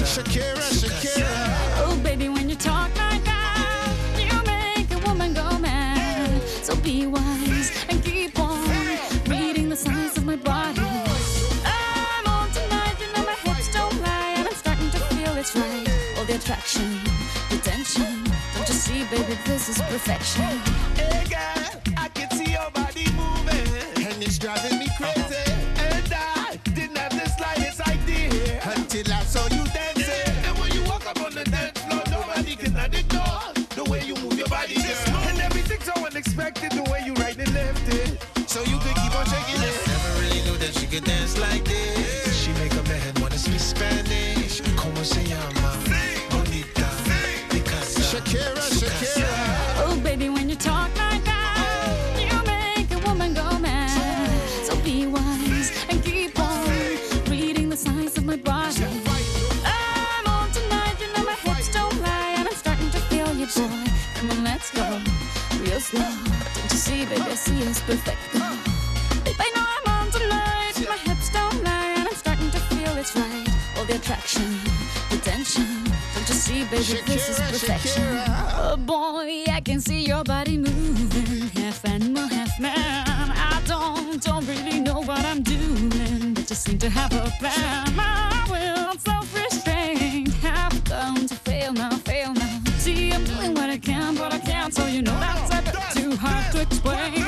Shakira. Oh, baby, when you talk like that, you make a woman go mad. So be wise and keep on reading the signs of my body. I'm on tonight, you know my hips don't lie, and I'm starting to feel it's right. All the attraction, the tension. Don't you see, baby, this is perfection. Hey girl, I can see your body moving, and it's driving me crazy. And I didn't have the slightest idea until I saw you dancing. And when you walk up on the dance floor, nobody can ignore the way you move your body, girl. And everything's so unexpected, the way you right and left it, so you could keep on shaking it. Never really knew that she could dance like this. She make a man wanna speak Spanish. Como se llama? Bonita. Picasa. Shakira, Shakira. Oh, baby, when you talk like that, you make a woman go mad. So be wise and keep on reading the signs of my body. I'm on tonight, you know my hips don't lie, and I'm starting to feel you, boy. Come on, let's go real slow. Don't you see, baby, I see it's perfect. Babe, I know I'm on tonight, my hips don't lie, and I'm starting to feel it's right. All the attraction, the tension. Don't you see, baby, this is perfection. Oh boy, I can see your body moving, half animal, half man. I don't really know what I'm doing, but just seem to have a plan. My will, self-restraint, have come to fail now, fail now. See, I'm doing what I can, but I can't, so you know that's a bit too hard to explain.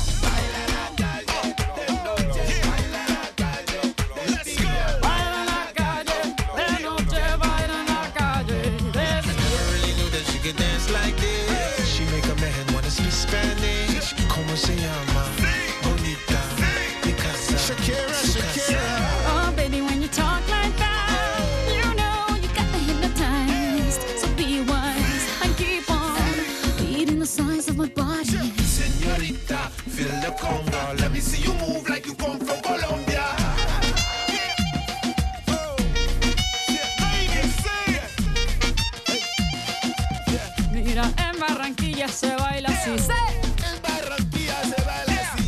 Spanish, como se llama? Bonita, Picasa. Shakira, Shakira. Oh, baby, when you talk like that, you know you got me hypnotized. So be wise and keep on reading the signs of my body. Señorita, feel the conga. Let me see you move like you come from Colombia. Mira, en Barranquilla se baila así. En Barranquilla se baila así.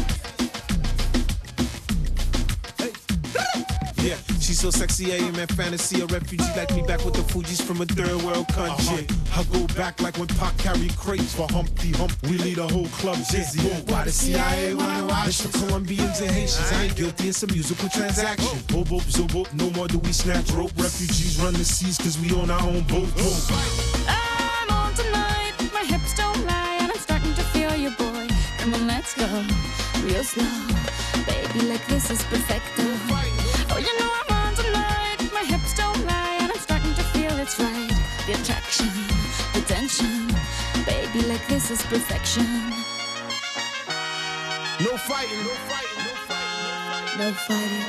Yeah, she's so sexy, I am in fantasy. A refugee like me back with the Fugees from a third world country. I go back like when Pac carried crates for Humpty Hump. We lead a whole club dizzy. Why the CIA wanna watch? It's for Colombians and Haitians. I ain't guilty, it's a musical transaction. Boop, boop, zo, boop. No more do we snatch rope. Refugees run the seas cause we on our own boat. I'm on tonight, my hips don't lie, and I'm starting to feel you, boy. Come on, let's go real slow. Baby, like this is perfecto. Oh, you know I'm on tonight, my hips don't lie, and I'm starting to feel it's right. The attraction, the tension. Baby, like this is perfection. No fighting, no fighting, no fighting, no fighting.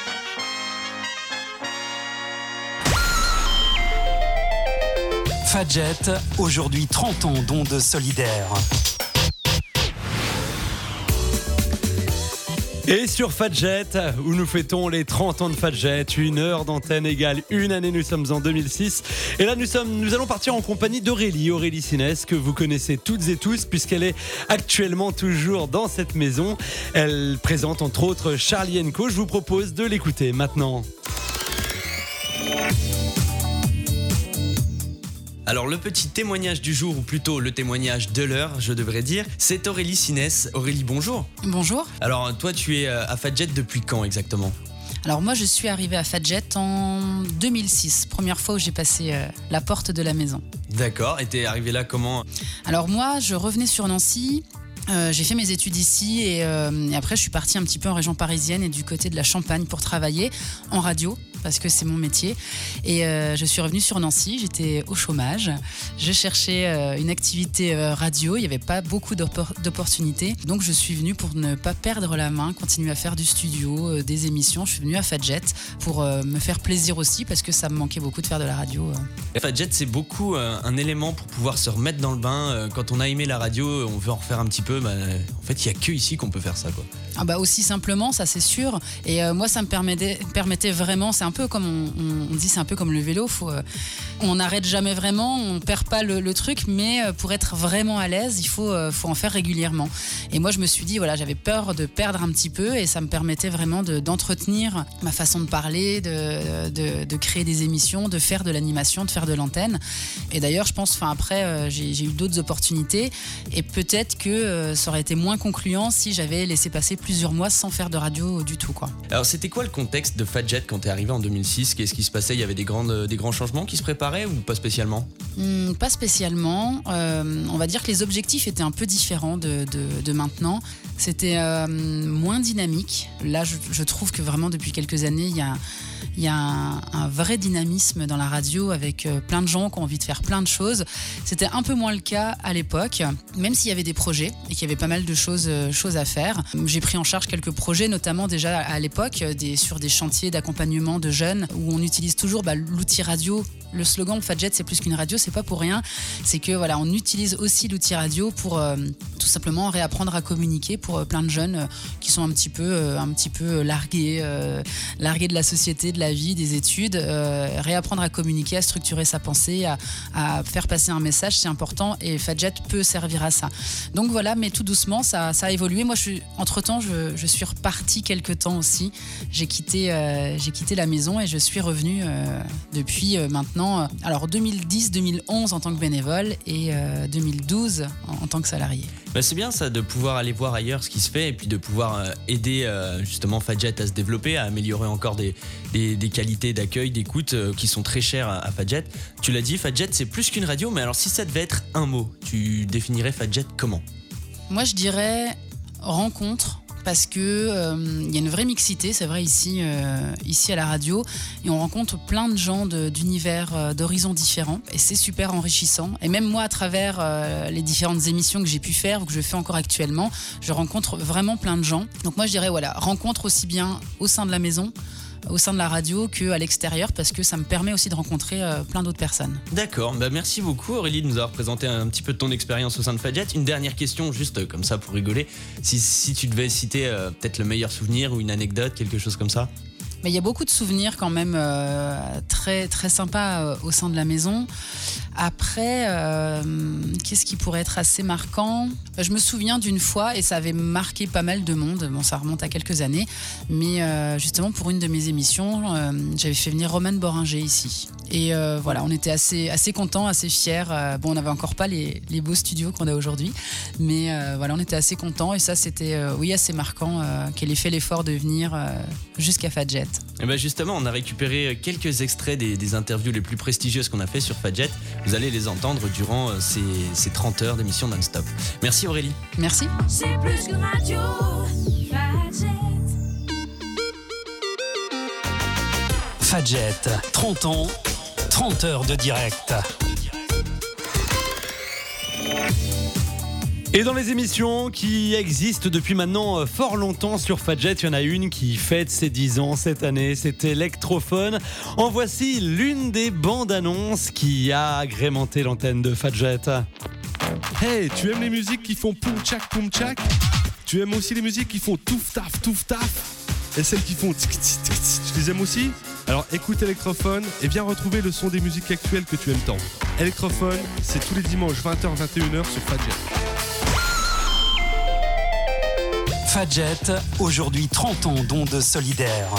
Fadjet, aujourd'hui 30 ans d'ondes solidaires. Et sur Fadjet, où nous fêtons les 30 ans de Fadjet, 1 heure d'antenne égale 1 année, nous sommes en 2006. Et là, nous allons partir en compagnie d'Aurélie Sinès, que vous connaissez toutes et tous, puisqu'elle est actuellement toujours dans cette maison. Elle présente entre autres Charlie & Co. Je vous propose de l'écouter maintenant. Alors le petit témoignage du jour, ou plutôt le témoignage de l'heure, je devrais dire, c'est Aurélie Sinès. Aurélie, bonjour. Bonjour. Alors toi, tu es à Fadjet depuis quand exactement ? Alors moi, je suis arrivée à Fadjet en 2006, première fois où j'ai passé la porte de la maison. D'accord, et t'es arrivée là comment ? Alors moi, je revenais sur Nancy. J'ai fait mes études ici et après je suis partie un petit peu en région parisienne et du côté de la Champagne pour travailler en radio parce que c'est mon métier et je suis revenue sur Nancy, j'étais au chômage, je cherchais une activité radio, il n'y avait pas beaucoup d'opportunités, donc je suis venue pour ne pas perdre la main, continuer à faire du studio, des émissions. Je suis venue à Fadjet pour me faire plaisir aussi parce que ça me manquait beaucoup de faire de la radio. Fadjet, c'est beaucoup un élément pour pouvoir se remettre dans le bain. Quand on a aimé la radio, on veut en refaire un petit peu. En fait, il n'y a que ici qu'on peut faire ça, quoi. Ah bah aussi simplement, ça c'est sûr. Et moi, ça me permettait vraiment, c'est un peu comme on dit, c'est un peu comme le vélo, on n'arrête jamais vraiment, on perd pas le truc, mais pour être vraiment à l'aise, il faut en faire régulièrement. Et moi, je me suis dit, voilà, j'avais peur de perdre un petit peu, et ça me permettait vraiment d'entretenir ma façon de parler, de créer des émissions, de faire de l'animation, de faire de l'antenne. Et d'ailleurs, je pense, après, j'ai eu d'autres opportunités, et peut-être que ça aurait été moins concluant si j'avais laissé passer plusieurs mois sans faire de radio du tout, quoi. Alors c'était quoi le contexte de Fat Jet quand t'es arrivé en 2006 ? Qu'est-ce qui se passait ? Il y avait des grands changements qui se préparaient ou pas spécialement ? Pas spécialement. On va dire que les objectifs étaient un peu différents de maintenant. C'était moins dynamique. Là, je trouve que vraiment depuis quelques années, il y a un vrai dynamisme dans la radio avec plein de gens qui ont envie de faire plein de choses. C'était un peu moins le cas à l'époque, même s'il y avait des projets et qu'il y avait pas mal de choses à faire. J'ai pris en charge quelques projets, notamment déjà à l'époque, sur des chantiers d'accompagnement de jeunes où on utilise toujours l'outil radio. Le slogan Fat Jet, c'est plus qu'une radio, c'est pas pour rien. C'est que voilà, on utilise aussi l'outil radio pour tout simplement réapprendre à communiquer pour plein de jeunes qui sont un petit peu largués de la société, de la vie, des études. Réapprendre à communiquer, à structurer sa pensée, à faire passer un message, c'est important, et Fat Jet peut servir à ça. Donc voilà, mais tout doucement, ça a évolué. Moi, entre-temps, je suis repartie quelque temps aussi. J'ai quitté la maison et je suis revenue depuis maintenant. Alors 2010-2011 en tant que bénévole et 2012 en tant que salarié. Bah c'est bien ça, de pouvoir aller voir ailleurs ce qui se fait et puis de pouvoir aider justement Fat Jet à se développer, à améliorer encore des qualités d'accueil, d'écoute qui sont très chères à Fat Jet. Tu l'as dit, Fat Jet c'est plus qu'une radio, mais alors si ça devait être un mot, tu définirais Fat Jet comment ? Moi je dirais rencontre. Parce que y a une vraie mixité, c'est vrai, ici à la radio, et on rencontre plein de gens d'univers, d'horizons différents, et c'est super enrichissant. Et même moi, à travers les différentes émissions que j'ai pu faire ou que je fais encore actuellement, je rencontre vraiment plein de gens. Donc moi, je dirais voilà, rencontre aussi bien au sein de la maison, au sein de la radio qu'à l'extérieur, parce que ça me permet aussi de rencontrer plein d'autres personnes. D'accord, bah merci beaucoup Aurélie de nous avoir présenté un petit peu de ton expérience au sein de Fat Jet. Une dernière question, juste comme ça pour rigoler. Si tu devais citer peut-être le meilleur souvenir ou une anecdote, quelque chose comme ça. Mais il y a beaucoup de souvenirs quand même très, très sympas au sein de la maison. Après, qu'est-ce qui pourrait être assez marquant ? Je me souviens d'une fois, et ça avait marqué pas mal de monde, bon ça remonte à quelques années, mais justement pour une de mes émissions, j'avais fait venir Romane Boringer ici. Et voilà, on était assez contents, assez fiers. Bon, on n'avait encore pas les beaux studios qu'on a aujourd'hui, mais voilà, on était assez contents, et ça c'était assez marquant qu'elle ait fait l'effort de venir jusqu'à Fat Jet. Et ben justement, on a récupéré quelques extraits des interviews les plus prestigieuses qu'on a fait sur Fat Jet. Vous allez les entendre durant ces 30 heures d'émission non-stop. Merci Aurélie. Merci. C'est plus qu'une radio. Fat Jet. Fat Jet, 30 ans, 30 heures de direct. Et dans les émissions qui existent depuis maintenant fort longtemps sur Fat Jet, il y en a une qui fête ses 10 ans cette année, c'est Electrophone. En voici l'une des bandes annonces qui a agrémenté l'antenne de Fat Jet. Hey, tu aimes les musiques qui font poum tchak? Tu aimes aussi les musiques qui font touf taf? Et celles qui font tic tic tic, tu les aimes aussi? Alors écoute Electrophone et viens retrouver le son des musiques actuelles que tu aimes tant. Electrophone, c'est tous les dimanches 20h-21h sur Fat Jet. Fat Jet, aujourd'hui 30 ans d'ondes solidaires.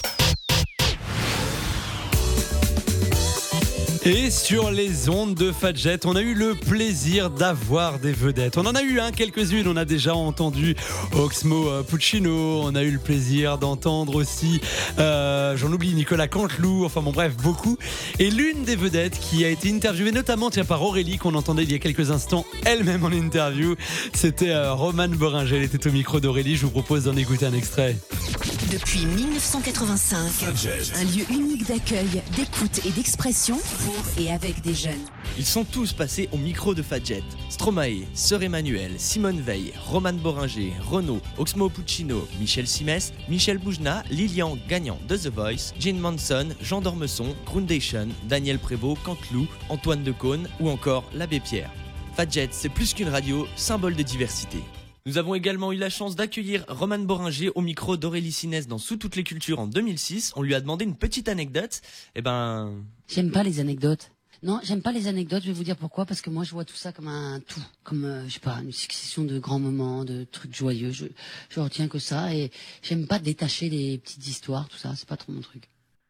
Et sur les ondes de Fat Jet, on a eu le plaisir d'avoir des vedettes. On en a eu quelques-unes, on a déjà entendu Oxmo Puccino, on a eu le plaisir d'entendre aussi, j'en oublie, Nicolas Canteloup, enfin bon bref, beaucoup. Et l'une des vedettes qui a été interviewée notamment par Aurélie, qu'on entendait il y a quelques instants, elle-même en interview, c'était Romane Boringer, elle était au micro d'Aurélie, je vous propose d'en écouter un extrait. Depuis 1985, un lieu unique d'accueil, d'écoute et d'expression pour et avec des jeunes. Ils sont tous passés au micro de Fat Jet. Stromae, Sœur Emmanuel, Simone Veil, Romane Boringer, Renaud, Oxmo Puccino, Michel Simès, Michel Boujna, Lilian Gagnant de The Voice, Jane Manson, Jean d'Ormesson, Groundation, Daniel Prévost, Canteloup, Antoine Decaune ou encore l'Abbé Pierre. Fat Jet, c'est plus qu'une radio, symbole de diversité. Nous avons également eu la chance d'accueillir Roman Boringer au micro d'Aurélie Sinès dans Sous toutes les cultures en 2006. On lui a demandé une petite anecdote. J'aime pas les anecdotes. Non, j'aime pas les anecdotes, je vais vous dire pourquoi, parce que moi je vois tout ça comme un tout, comme, je sais pas, une succession de grands moments, de trucs joyeux, je retiens que ça, et j'aime pas détacher les petites histoires, tout ça, c'est pas trop mon truc.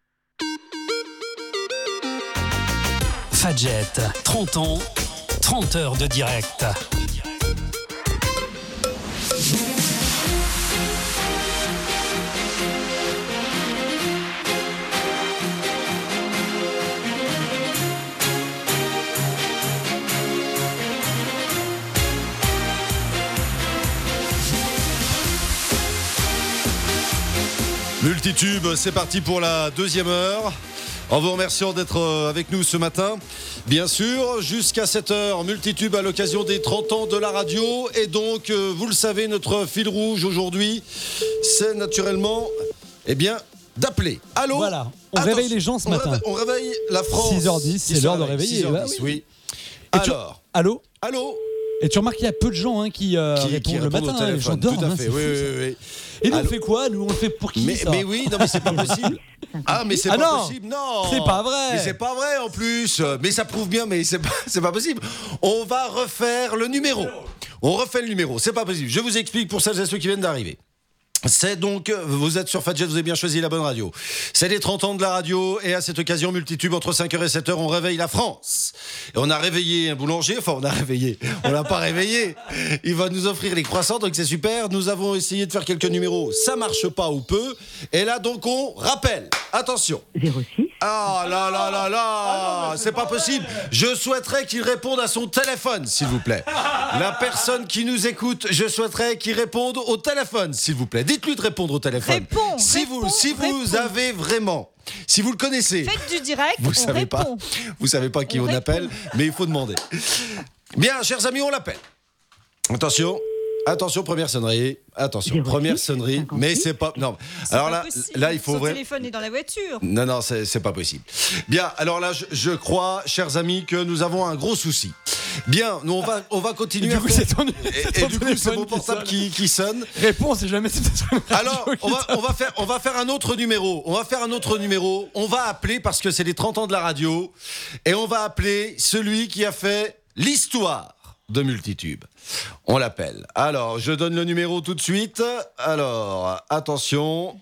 Fadjet, 30 ans, 30 heures de direct. Multitube, c'est parti pour la deuxième heure. En vous remerciant d'être avec nous ce matin. Bien sûr, jusqu'à 7h, Multitube à l'occasion des 30 ans de la radio. Et donc, vous le savez, notre fil rouge aujourd'hui, c'est naturellement, d'appeler. Allô ? Voilà, on réveille les gens ce matin. On réveille la France. 6h10, c'est l'heure de réveiller. 6h10, oui. Alors. Allô ? Allô ? Et tu remarques qu'il y a peu de gens qui répondent le matin. Les gens dorment. Tout à fait, oui. Et nous, on fait quoi ? Nous, on le fait pour qui ça ? Mais oui, non, mais c'est pas possible. Ah, mais c'est pas possible, non. C'est pas vrai. Mais c'est pas vrai en plus. Mais ça prouve bien, mais c'est pas possible. On va refaire le numéro. On refait le numéro, c'est pas possible. Je vous explique pour celles et ceux qui viennent d'arriver. C'est donc, vous êtes sur Fadjet, vous avez bien choisi la bonne radio. C'est les 30 ans de la radio et à cette occasion, Multitube, entre 5h et 7h, on réveille la France. Et on a réveillé un boulanger, on l'a pas réveillé. Il va nous offrir les croissants, donc c'est super. Nous avons essayé de faire quelques numéros, ça marche pas ou peu. Et là donc on rappelle, attention. 06. Ah là, c'est pas possible. Je souhaiterais qu'il réponde à son téléphone, s'il vous plaît. La personne qui nous écoute, je souhaiterais qu'il réponde au téléphone, s'il vous plaît. Dites-lui de répondre au téléphone. Si vous avez vraiment, si vous le connaissez, faites du direct. Vous savez pas qui on appelle, mais il faut demander. Bien, chers amis, on l'appelle. Attention, première sonnerie. Première sonnerie. 58. Mais c'est pas. Non. Alors là, il faut Son vraiment. téléphone est dans la voiture. Non, c'est pas possible. Bien, alors là, je crois, chers amis, que nous avons un gros souci. Bien, nous on va continuer. Du coup, c'est ton c'est mon portable qui sonne. Réponse, c'est jamais. Alors, on va faire un autre numéro. On va appeler parce que c'est les 30 ans de la radio, et on va appeler celui qui a fait l'histoire de Multitube. On l'appelle. Alors, je donne le numéro tout de suite. Alors, attention.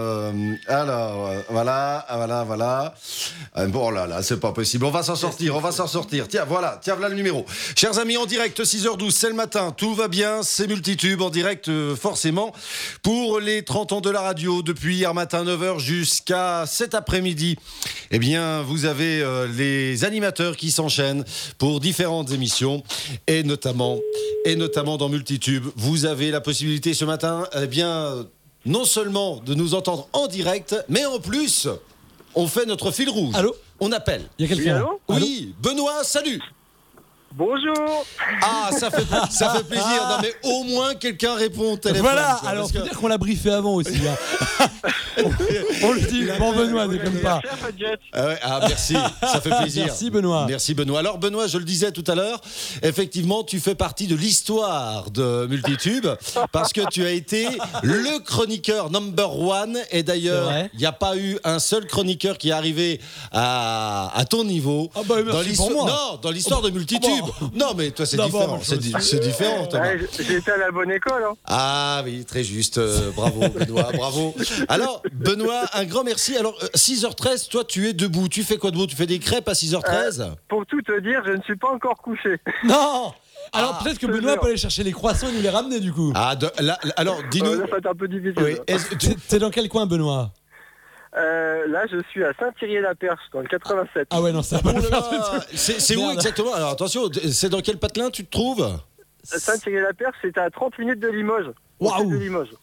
Voilà. Bon, là, c'est pas possible. On va s'en sortir. Tiens, voilà le numéro. Chers amis, en direct, 6h12, c'est le matin. Tout va bien, c'est Multitube, en direct, forcément, pour les 30 ans de la radio, depuis hier matin, 9h, jusqu'à cet après-midi. Eh bien, vous avez les animateurs qui s'enchaînent pour différentes émissions, et notamment dans Multitube, vous avez la possibilité ce matin, non seulement de nous entendre en direct, mais en plus, on fait notre fil rouge. Allô ? On appelle. Il y a quelqu'un. Oui, Benoît, salut. Bonjour. Ah, ça fait plaisir. Non, mais au moins quelqu'un répond au téléphone. Voilà, alors faut dire qu'on l'a briefé avant aussi. On le dit, bon Benoît, déconne pas. Merci, ça fait plaisir. Merci Benoît. Alors Benoît, je le disais tout à l'heure, effectivement, tu fais partie de l'histoire de Multitube parce que tu as été le chroniqueur number one, et d'ailleurs, il n'y a pas eu un seul chroniqueur qui est arrivé à ton niveau dans l'histoire de Multitube. Non, mais toi, c'est différent. C'est différent, Thomas. J'ai été à la bonne école. Hein. Ah oui, très juste. Bravo, Benoît, bravo. Alors, Benoît, un grand merci. Alors, 6h13, toi, tu es debout. Tu fais quoi debout ? Tu fais des crêpes à 6h13 ? Pour tout te dire, je ne suis pas encore couché. Non. Alors, peut-être que Benoît peut aller chercher les croissants et nous les ramener, du coup. Alors, dis-nous. Ça va être un peu difficile. Oui. T'es dans quel coin, Benoît ? Là, je suis à Saint-Thierry-la-Perche, dans le 87. Ah ouais, non, ça va pas le faire du tout. C'est où exactement ? Alors attention, c'est dans quel patelin tu te trouves ? Saint-Thierry-la-Perche, c'est à 30 minutes de Limoges. Waouh !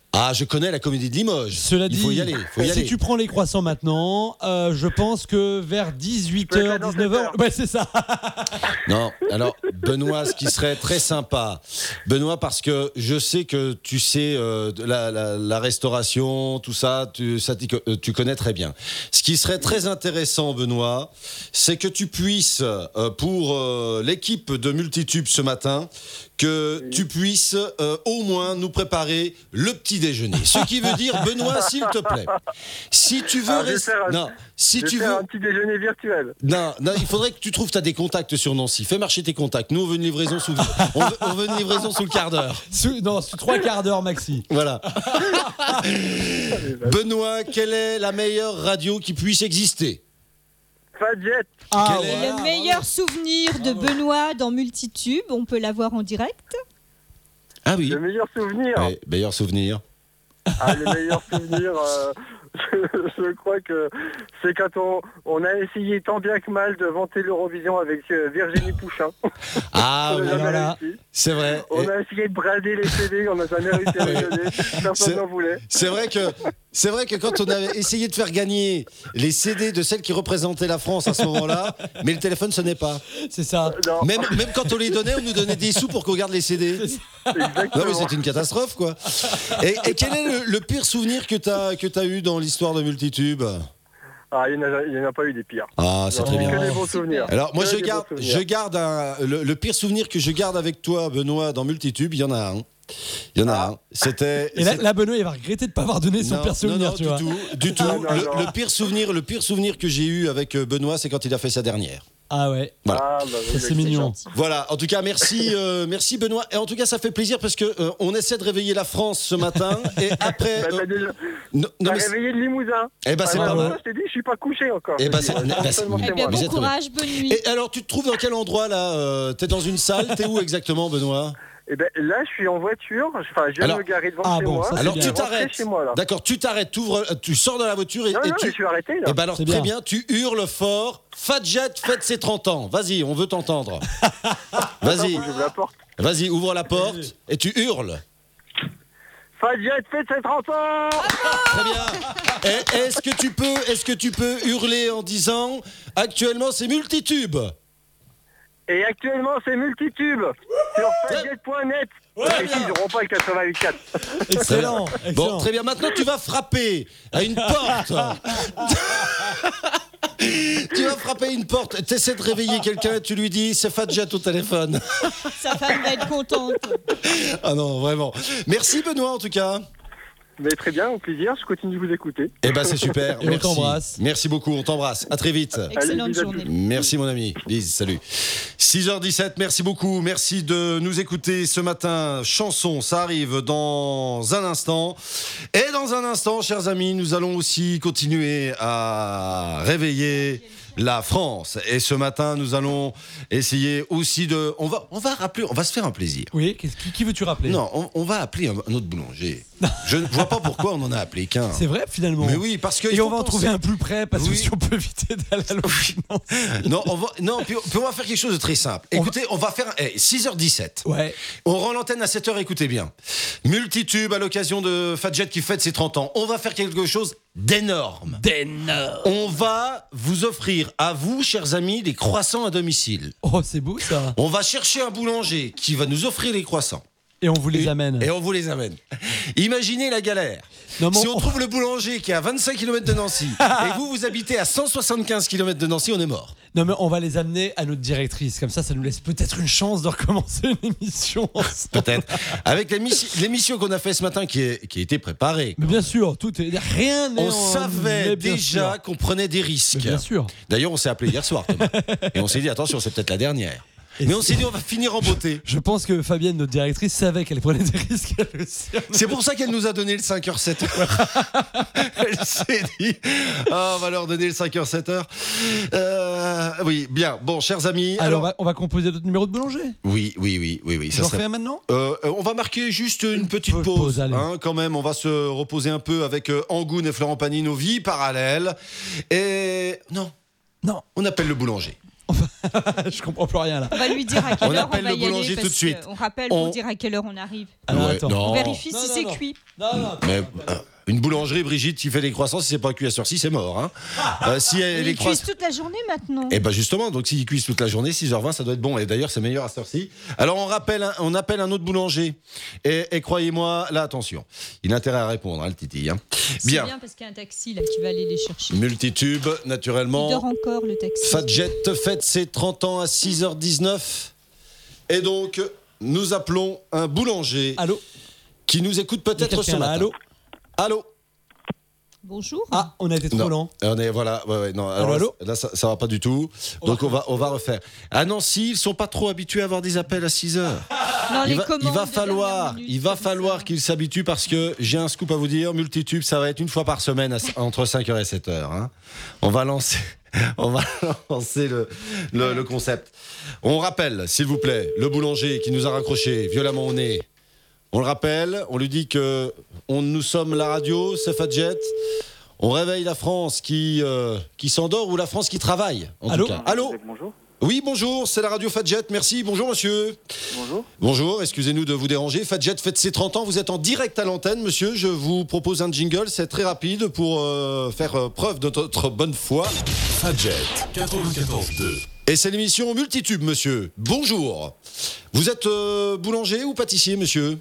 Ah, je connais la comédie de Limoges. Cela dit, il faut y aller. si tu prends les croissants maintenant, je pense que vers 18h, 19h. Ouais, c'est ça. Non, alors Benoît, ce qui serait très sympa, Benoît, parce que je sais que tu sais la restauration, tout ça, tu connais très bien. Ce qui serait très intéressant, Benoît, c'est que tu puisses, pour l'équipe de Multitube ce matin, que tu puisses au moins nous préparer le petit déjeuner. Ce qui veut dire, Benoît, s'il te plaît, si tu veux rester... Non, si tu veux... un petit déjeuner virtuel. Non, il faudrait que tu trouves, t'as des contacts sur Nancy. Fais marcher tes contacts. Nous, on veut une livraison sous le quart d'heure. Sous 3 quarts d'heure, maxi. Voilà. Benoît, quelle est la meilleure radio qui puisse exister? Fadjet. Le meilleur souvenir de Benoît dans Multitube, on peut l'avoir en direct. Ah oui. Le meilleur souvenir. Ouais, meilleur souvenir. Ah, le meilleur souvenir, je crois que c'est quand on a essayé tant bien que mal de vanter l'Eurovision avec Virginie Pouchin. Ah oui, voilà. C'est vrai. On a essayé de brader les CD, on n'a jamais réussi à les donner. Personne n'en voulait. C'est vrai que quand on avait essayé de faire gagner les CD de celles qui représentaient la France à ce moment-là, mais le téléphone sonnait pas. C'est ça. Même quand on les donnait, on nous donnait des sous pour qu'on garde les CD. Non mais c'est une catastrophe quoi. Et quel est le pire souvenir que t'as eu dans l'histoire de Multitube? Ah, il n'y en a pas eu des pires. Ah, c'est très bien. Que des bons souvenirs. Alors moi je garde le pire souvenir que je garde avec toi, Benoît, dans Multitube, il y en a un. Il y en a un. C'était. Et là, Benoît, il va regretter de ne pas avoir donné son pire souvenir, tu vois. Du tout. Le pire souvenir que j'ai eu avec Benoît, c'est quand il a fait sa dernière. Ah ouais. Voilà. C'est mignon. Voilà. En tout cas, merci Benoît. Et en tout cas, ça fait plaisir parce que on essaie de réveiller la France ce matin. Et après, t'as réveillé le Limousin. Eh ben c'est pas mal. Je t'ai dit, je suis pas couché encore. Eh ben bon courage, bonne nuit. Et alors, tu te trouves dans quel endroit là? T'es dans une salle? T'es où exactement, Benoît? Eh ben, là, je suis en voiture. Enfin, je viens de me garer devant chez moi. Alors, tu t'arrêtes. D'accord, tu t'arrêtes, tu sors de la voiture et je suis arrêté là. Eh ben alors, très bien, tu hurles fort. Fadjet fête ses 30 ans. Vas-y, on veut t'entendre. Vas-y. J'ouvre la porte. Vas-y, ouvre la porte et tu hurles. Fadjet fête ses 30 ans. Très bien. Et est-ce que tu peux hurler en disant actuellement c'est Multitube? Et actuellement, c'est Multitube sur fadjet.net. Ils n'auront pas le 88.4. Excellent. Bon, très bien. Maintenant, tu vas frapper à une porte. Tu vas frapper à une porte. Tu essaies de réveiller quelqu'un et tu lui dis c'est Fadjet au téléphone. Sa femme va être contente. Ah non, vraiment. Merci Benoît en tout cas. Mais très bien, au plaisir, je continue de vous écouter. Eh ben c'est super, et merci. On t'embrasse. Merci beaucoup, on t'embrasse. À très vite. Excellente journée. Merci mon ami. Lise, salut. 6h17, merci beaucoup. Merci de nous écouter ce matin. Chanson, ça arrive dans un instant. Et dans un instant, chers amis, nous allons aussi continuer à réveiller la France. Et ce matin, nous allons essayer aussi de... On va rappeler, on va se faire un plaisir. Oui, qui veux-tu rappeler? Non, on va appeler un autre boulanger. Je ne vois pas pourquoi on en a appelé qu'un. C'est vrai, finalement. Mais oui, parce que... Et on va en trouver un plus près, parce que si on peut éviter d'aller à l'autre. Non, puis on va faire quelque chose de très simple. Écoutez, on va faire... 6h17. Ouais. On rend l'antenne à 7h, écoutez bien. Multitube à l'occasion de Fadjet qui fête ses 30 ans. On va faire quelque chose d'énorme. On va vous offrir à vous, chers amis, des croissants à domicile. Oh, c'est beau ça. On va chercher un boulanger qui va nous offrir les croissants. Et on vous les amène. Et on vous les amène. Imaginez la galère. Non, si on trouve le boulanger qui est à 25 km de Nancy et vous habitez à 175 km de Nancy, on est mort. Non mais on va les amener à notre directrice. Comme ça nous laisse peut-être une chance de recommencer une émission ensemble. Peut-être. Avec l'émission qu'on a fait ce matin qui a été préparée. Mais bien sûr, rien n'est on savait déjà qu'on prenait des risques. Mais bien sûr. D'ailleurs, on s'est appelé hier soir, Thomas. Et on s'est dit, attention, c'est peut-être la dernière. Mais on s'est dit on va finir en beauté. Je pense que Fabienne, notre directrice, savait qu'elle prenait des risques. C'est pour ça qu'elle nous a donné le 5h, 7h. Elle s'est dit on va leur donner le 5h, 7h. Oui, bien. Bon, chers amis. Alors on va composer d'autres numéros de boulanger. Oui. Ça serait maintenant. On va marquer juste une petite pause. Quand même, on va se reposer un peu avec Angoune et Florent Pagny, nos vies parallèles. Et non. On appelle le boulanger. Je comprends plus rien là. On va lui dire à quelle On heure appelle on va le y aller. boulanger parce tout de suite. On rappelle pour dire à quelle heure on arrive. Alors, Ouais, attends. non. On vérifie Non, si non, c'est non. cuit. Non. Mais, une boulangerie, Brigitte, qui fait les croissants, si c'est pas cuit à Surcy, c'est mort. Hein. Si elle, les Ils croissants. cuisent toute la journée maintenant. Et ben justement, donc s'ils cuisent toute la journée, 6h20, ça doit être bon. Et d'ailleurs, c'est meilleur à Surcy. Alors on appelle un autre boulanger. Et croyez-moi, là, attention, il a intérêt à répondre, le titi. Hein. C'est bien parce qu'il y a un taxi là qui va aller les chercher. Multitube, naturellement. Il dort encore le taxi. Fadjet fête ses 30 ans à 6h19. Et donc, nous appelons un boulanger. Allô. Qui nous écoute peut-être ce matin. Allô. Bonjour. Ah, on a été trop lent. On est voilà, ouais, non. Alors allô. là, ça va pas du tout. Donc on va refaire. À Nancy, ils sont pas trop habitués à avoir des appels à 6h. Non, Il va falloir qu'ils s'habituent parce que j'ai un scoop à vous dire. Multitube, ça va être une fois par semaine entre 5h et 7h. Hein. On va lancer le concept. On rappelle, s'il vous plaît, le boulanger qui nous a raccroché violemment au nez. On le rappelle, on lui dit que nous sommes la radio, c'est Fadjet. On réveille la France qui s'endort ou la France qui travaille. Allô. Tout cas. Allô. Bonjour. Oui, bonjour, c'est la radio Fadjet. Merci. Bonjour, monsieur. Bonjour. Bonjour, excusez-nous de vous déranger. Fadjet fête ses 30 ans. Vous êtes en direct à l'antenne, monsieur. Je vous propose un jingle. C'est très rapide pour faire preuve de notre bonne foi. Fadjet 94.2. Et c'est l'émission Multitube, monsieur. Bonjour. Vous êtes boulanger ou pâtissier, monsieur?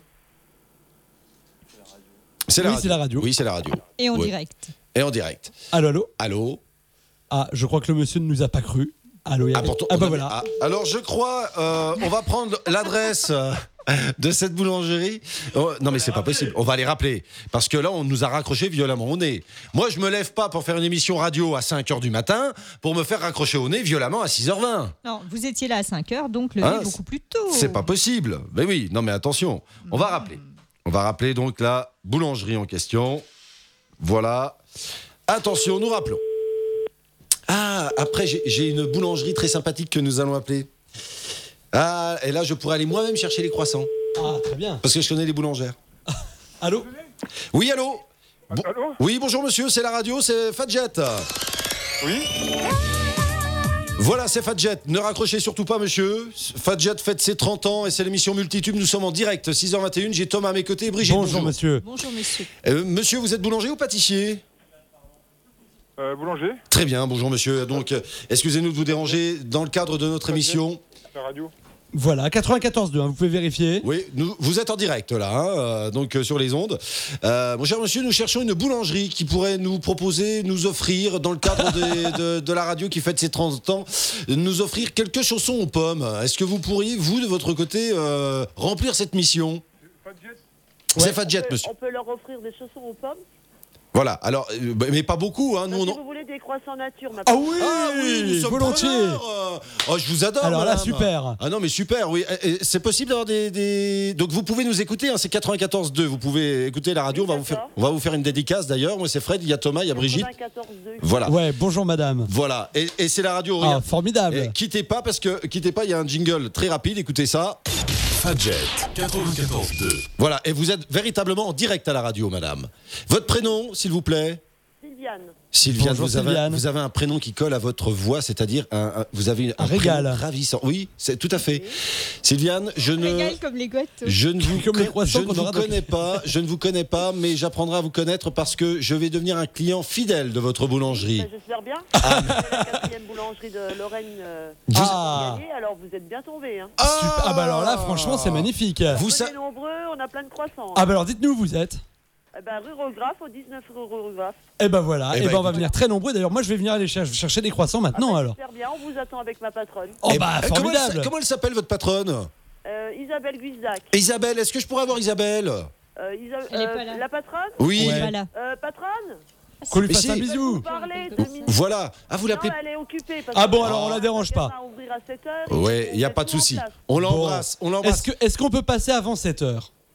C'est la radio. Oui, c'est la radio. Et en direct. Et en direct. Allô. Ah, je crois que le monsieur ne nous a pas cru. Allô. Voilà. Ah, alors je crois, on va prendre l'adresse de cette boulangerie. Oh, non mais c'est pas possible. On va les rappeler parce que là on nous a raccroché violemment au nez. Moi je me lève pas pour faire une émission radio à 5h du matin pour me faire raccrocher au nez violemment à 6h20. Non, vous étiez là à 5h, donc le nez beaucoup plus tôt. C'est pas possible. Mais oui, non mais attention. On va rappeler. On va rappeler donc la boulangerie en question. Voilà. Attention, nous rappelons. Ah, après, j'ai une boulangerie très sympathique que nous allons appeler. Ah, et là, je pourrais aller moi-même chercher les croissants. Ah, très bien. Parce que je connais les boulangères. Allô. Oui, allô. Oui, bonjour monsieur, c'est la radio, c'est Fadjet. Oui. Voilà, c'est Fadjet. Ne raccrochez surtout pas, monsieur. Fadjet fête ses 30 ans et c'est l'émission Multitube. Nous sommes en direct, 6h21. J'ai Thomas à mes côtés et Brigitte. Bonjour, monsieur. Bonjour, monsieur. Monsieur, vous êtes boulanger ou pâtissier? Boulanger. Très bien, bonjour monsieur. Donc, excusez-nous de vous déranger dans le cadre de notre émission. La radio. Voilà, 94.2, vous pouvez vérifier. Oui, vous êtes en direct là, donc sur les ondes. Mon cher monsieur, nous cherchons une boulangerie qui pourrait nous proposer, nous offrir, dans le cadre de la radio qui fête ses 30 ans, nous offrir quelques chaussons aux pommes. Est-ce que vous pourriez, vous, de votre côté, remplir cette mission? C'est Fadjet, monsieur. On peut leur offrir des chaussons aux pommes. Voilà, alors, mais pas beaucoup, hein. Nous, si vous voulez des croissants nature, ma Ah oui, nous sommes volontiers. Oh, je vous adore. Alors là, madame. super. Ah non, mais super, oui. Et c'est possible d'avoir des... Donc vous pouvez nous écouter, hein, c'est 94.2. Vous pouvez écouter la radio. Oui, on va vous faire une dédicace d'ailleurs. Moi, c'est Fred, il y a Thomas, il y a Brigitte. 94.2. Voilà. Ouais, bonjour madame. Voilà. Et c'est la radio. Ah, Regarde. formidable. Quittez pas, il y a un jingle très rapide. Écoutez ça. Fadjet 94.2. Voilà. Et vous êtes véritablement en direct à la radio, madame. Votre prénom, s'il vous plaît? Sylviane. Sylviane, vous avez un prénom qui colle à votre voix, c'est-à-dire vous avez un régal prénom ravissant. Oui, c'est tout à fait. Sylviane, je ne vous connais pas, mais j'apprendrai à vous connaître parce que je vais devenir un client fidèle de votre boulangerie. J'espère bien. C'est la 4e boulangerie de Lorraine. Alors vous êtes bien tombés. Hein. Ah bah alors là, franchement, c'est magnifique. Venez nombreux, on a plein de croissants. Ah bah alors dites-nous où vous êtes. Rue Rographe, au 19 rue Rographe. Et ben voilà, on va venir très nombreux. D'ailleurs, moi je vais venir aller chercher des croissants maintenant alors. J'espère bien, on vous attend avec ma patronne. Oh bah formidable. Comment elle s'appelle votre patronne? Isabelle Guizdac. Isabelle, est-ce que je pourrais avoir Isabelle? Elle est pas là. La patronne? Oui. Elle est pas là. Patronne? Qu'on lui fasse un bisou. Voilà. Ah, vous l'appelez. Elle est occupée. Ah bon, alors on la dérange pas. Ouais, il n'y a pas de souci. On l'embrasse. Est-ce qu'on peut passer avant 7h?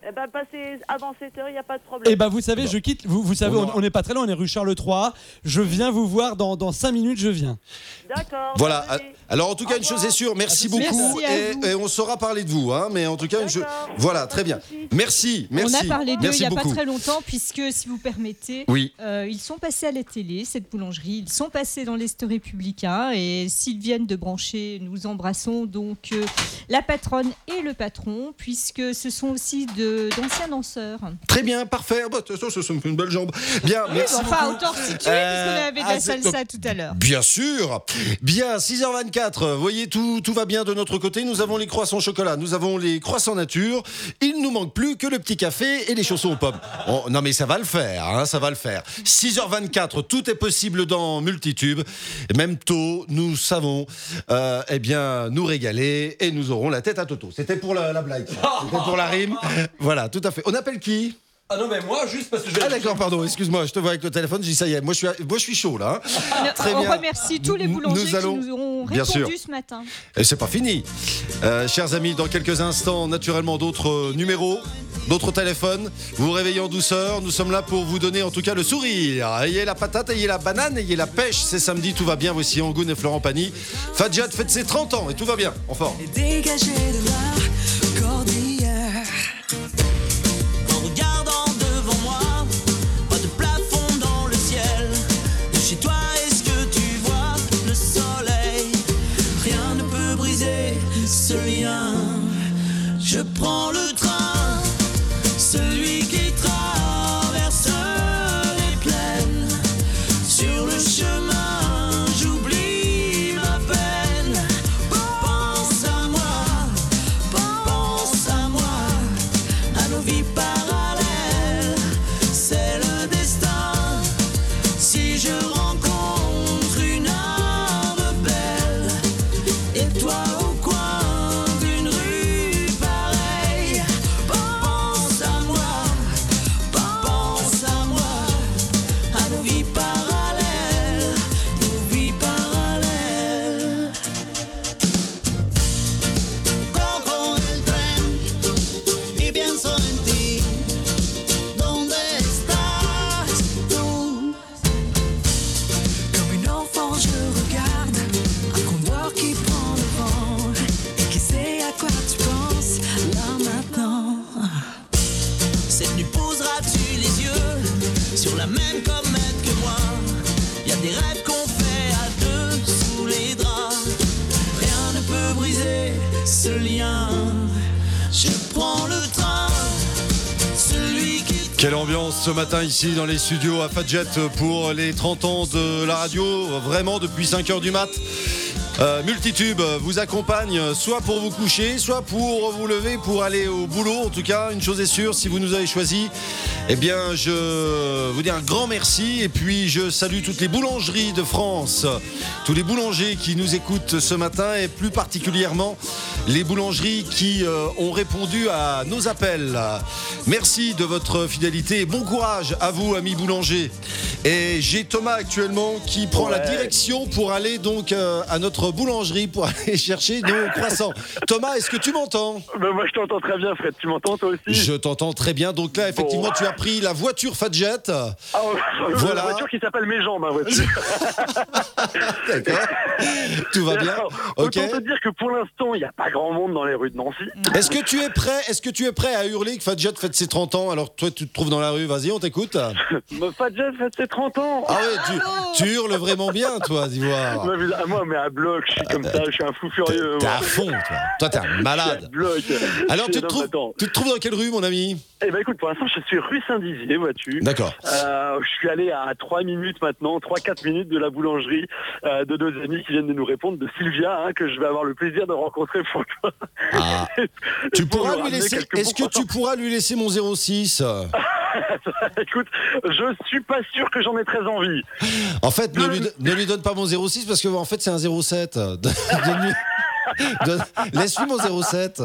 Eh ben, passez avant 7h, il n'y a pas de problème. Eh ben vous savez, je quitte. Vous savez, on n'est pas très loin, on est rue Charles III. Je viens vous voir dans 5 minutes, je viens. D'accord. Voilà. Alors en tout cas, une chose est sûre, merci beaucoup et on saura parler de vous. Hein, mais en tout cas, voilà, très bien. Merci. On a parlé d'eux il n'y a beaucoup. pas très longtemps, puisque si vous permettez, oui. Ils sont passés à la télé, cette boulangerie. Ils sont passés dans l'Est républicain et s'ils viennent de brancher, nous embrassons donc la patronne et le patron, puisque ce sont aussi d'anciens danseurs. Très bien, parfait. Bah, ça me fait une belle jambe. Bien, merci enfin, beaucoup. autant situer, puisqu'on avait de la salsa tout à l'heure. Bien sûr. Bien, 6h24. Vous voyez, tout va bien de notre côté. Nous avons les croissants au chocolat, nous avons les croissants nature. Il ne nous manque plus que le petit café et les chaussons aux pommes. Oh, non, mais ça va le faire, hein, ça va le faire. 6h24, tout est possible dans Multitube. Et même tôt, nous savons, eh bien, nous régaler et nous aurons la tête à Toto. C'était pour la blague. C'était pour la rime. Voilà, tout à fait. On appelle qui ? Ah non, mais moi, juste parce que je... Ah d'accord, pardon, excuse-moi, je te vois avec le téléphone, je dis ça y est, moi je suis chaud là. Très bien. On remercie tous les boulangers qui nous ont répondu ce matin. Et c'est pas fini. Chers amis, dans quelques instants, naturellement, d'autres numéros, d'autres téléphones. Vous vous réveillez en douceur, nous sommes là pour vous donner en tout cas le sourire. Ayez la patate, ayez la banane, ayez la pêche, c'est samedi, tout va bien. Voici Angoune et Florent Pagny. Fadjat fête ses 30 ans et tout va bien, en forme. Dégagez de la cordillère. Ce lien, je prends le train, celui qui traverse les plaines. Sur le chemin, j'oublie ma peine. Pense à moi, à nos vies parallèles. C'est le destin. Si je rencontre une âme belle, et toi au coin d'une rue pareille, pense à moi, à nos vies parallèles, Cojo el tren y pienso en ti, ¿dónde estás tú? Comme une enfant je regarde un condor qui prend le vent et qui sait à quoi tu penses là maintenant. Cette nuit poseras-tu les yeux sur la même comète que moi? Y a des rêves qu'on fait à deux sous les draps. Rien ne peut briser ce lien. Je prends le train, celui qui... Quelle ambiance ce matin ici dans les studios à Fadjet pour les 30 ans de la radio, vraiment depuis 5h du mat. Multitube vous accompagne soit pour vous coucher, soit pour vous lever, pour aller au boulot. En tout cas, une chose est sûre, si vous nous avez choisi, eh bien, je vous dis un grand merci. Et puis, je salue toutes les boulangeries de France, tous les boulangers qui nous écoutent ce matin, et plus particulièrement les boulangeries qui ont répondu à nos appels. Merci de votre fidélité et bon courage à vous, amis boulangers. Et j'ai Thomas actuellement qui prend la direction pour aller donc à notre boulangerie pour aller chercher nos croissants. Thomas, est-ce que tu m'entends? Moi je t'entends très bien, Fred, tu m'entends toi aussi? Je t'entends très bien, donc là effectivement tu as pris la voiture Fadjet. Voilà. La voiture qui s'appelle Mes Jambes, ma voiture. D'accord, tout va bien. Autant te dire que pour l'instant il n'y a pas grand monde dans les rues de Nancy. Est-ce que tu es prêt à hurler que Fadjet fête ses 30 ans? Alors toi tu te trouves dans la rue, vas-y on t'écoute. Fadjet fête ses 30 ans. Ah ouais, tu hurles vraiment bien toi, d'Ivoire. Moi mais à bloc, je suis comme ça, je suis un fou furieux. T'es à fond toi. Toi t'es un malade. Alors tu te trouves dans quelle rue mon ami? Eh ben écoute, pour l'instant je suis rue Saint-Dizier, vois-tu. D'accord. Je suis allé à 3 minutes maintenant, 3-4 minutes de la boulangerie de deux amis qui viennent de nous répondre, de Sylvia, que je vais avoir le plaisir de rencontrer pour toi. Ah. Tu pourras lui laisser. Est-ce que tu pourras lui laisser mon 06? Écoute, je suis pas sûr que j'en ai très envie. En fait, ne lui donne pas mon 06 parce que en fait c'est un 07. Laisse-lui mon 07.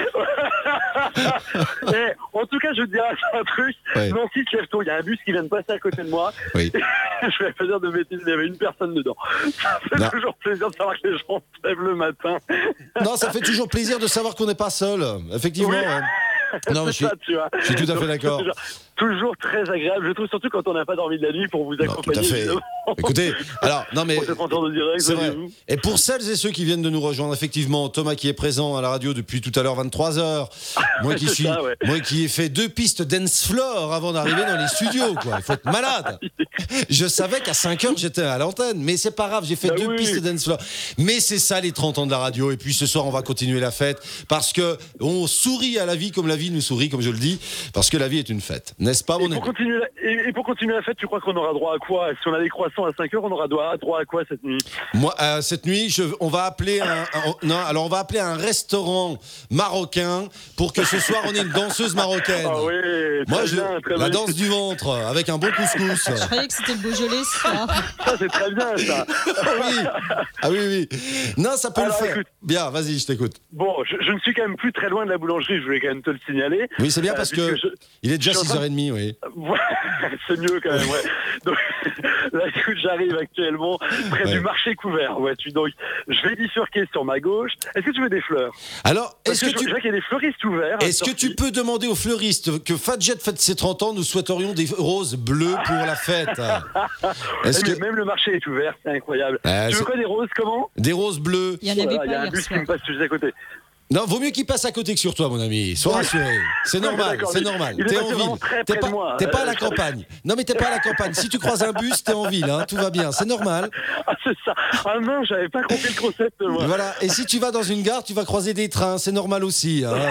En tout cas, je te dirais un truc. Nancy, lève-toi, il y a un bus qui vient de passer à côté de moi. Oui. Je vais pas dire de bêtises, il y avait une personne dedans. Ça fait toujours plaisir de savoir que les gens se lèvent le matin. Non, ça fait toujours plaisir de savoir qu'on n'est pas seul. Effectivement. Oui. Non, mais C'est ça, tu vois. je suis tout à fait Donc, d'accord. toujours très agréable, je trouve, surtout quand on n'a pas dormi de la nuit pour vous accompagner. Tout à fait. évidemment. Écoutez, alors, non mais. Pour ce 30 ans de direct, C'est vrai. voyez-vous. Et pour celles et ceux qui viennent de nous rejoindre, effectivement, Thomas qui est présent à la radio depuis tout à l'heure 23h, moi qui C'est ça, ouais. moi qui ai fait 2 pistes dance floor avant d'arriver dans les studios, quoi. Il faut être malade. Je savais qu'à 5h j'étais à l'antenne, mais c'est pas grave, j'ai fait Bah 2 oui. pistes dance floor. Mais c'est ça les 30 ans de la radio. Et puis ce soir on va continuer la fête parce que on sourit à la vie comme la vie nous sourit, comme je le dis, parce que la vie est une fête, n'est-ce pas, mon ami? Pour continuer la fête, tu crois qu'on aura droit à quoi? Si on a des croissants à 5h, on aura droit à quoi cette nuit? Moi, cette nuit, on va appeler on va appeler un restaurant marocain pour que ce soir on ait une danseuse marocaine. Ah oui, Moi, très la bien. danse du ventre avec un bon couscous. Je croyais que c'était le Beaujolais, ça. Ça, c'est très bien, ça. Ah oui. Non, ça peut Alors, le faire. écoute. Bien, vas-y, je t'écoute. Bon, je ne suis quand même plus très loin de la boulangerie, je voulais quand même te le signaler. Oui, c'est bien parce que il est déjà je suis en train 6h30, oui. Ouais, c'est mieux quand même, ouais. Donc, là, écoute, j'arrive actuellement près Ouais. du marché couvert, vois-tu. Donc, je vais bifurquer sur ma gauche. Est-ce que tu veux des fleurs? Alors, Parce est-ce que je vois qu'il y a des fleuristes ouverts. à Est-ce que sortie. tu peux demander au fleuriste que Fadjet fête ses 30 ans, nous souhaiterions des roses bleues pour la fête? Est-ce Mais que même le marché est ouvert, c'est incroyable. Ah, tu veux c'est- quoi, des roses, comment? des roses bleues? Il y en avait Voilà, il y a pas un hier bus qui soir. me passe juste à côté. Non, vaut mieux qu'il passe à côté que sur toi, mon ami. Sois rassuré. C'est normal, D'accord, c'est mais normal. il est T'es passé en ville. vraiment très T'es près pas, de moi. t'es pas à la campagne. Non, mais t'es pas à la campagne. Si tu croises un bus, t'es en ville. Hein. Tout va bien. C'est normal. Ah, c'est ça. Ah non, j'avais pas compris le concept, moi. Voilà. Et si tu vas dans une gare, tu vas croiser des trains. C'est normal aussi. Hein.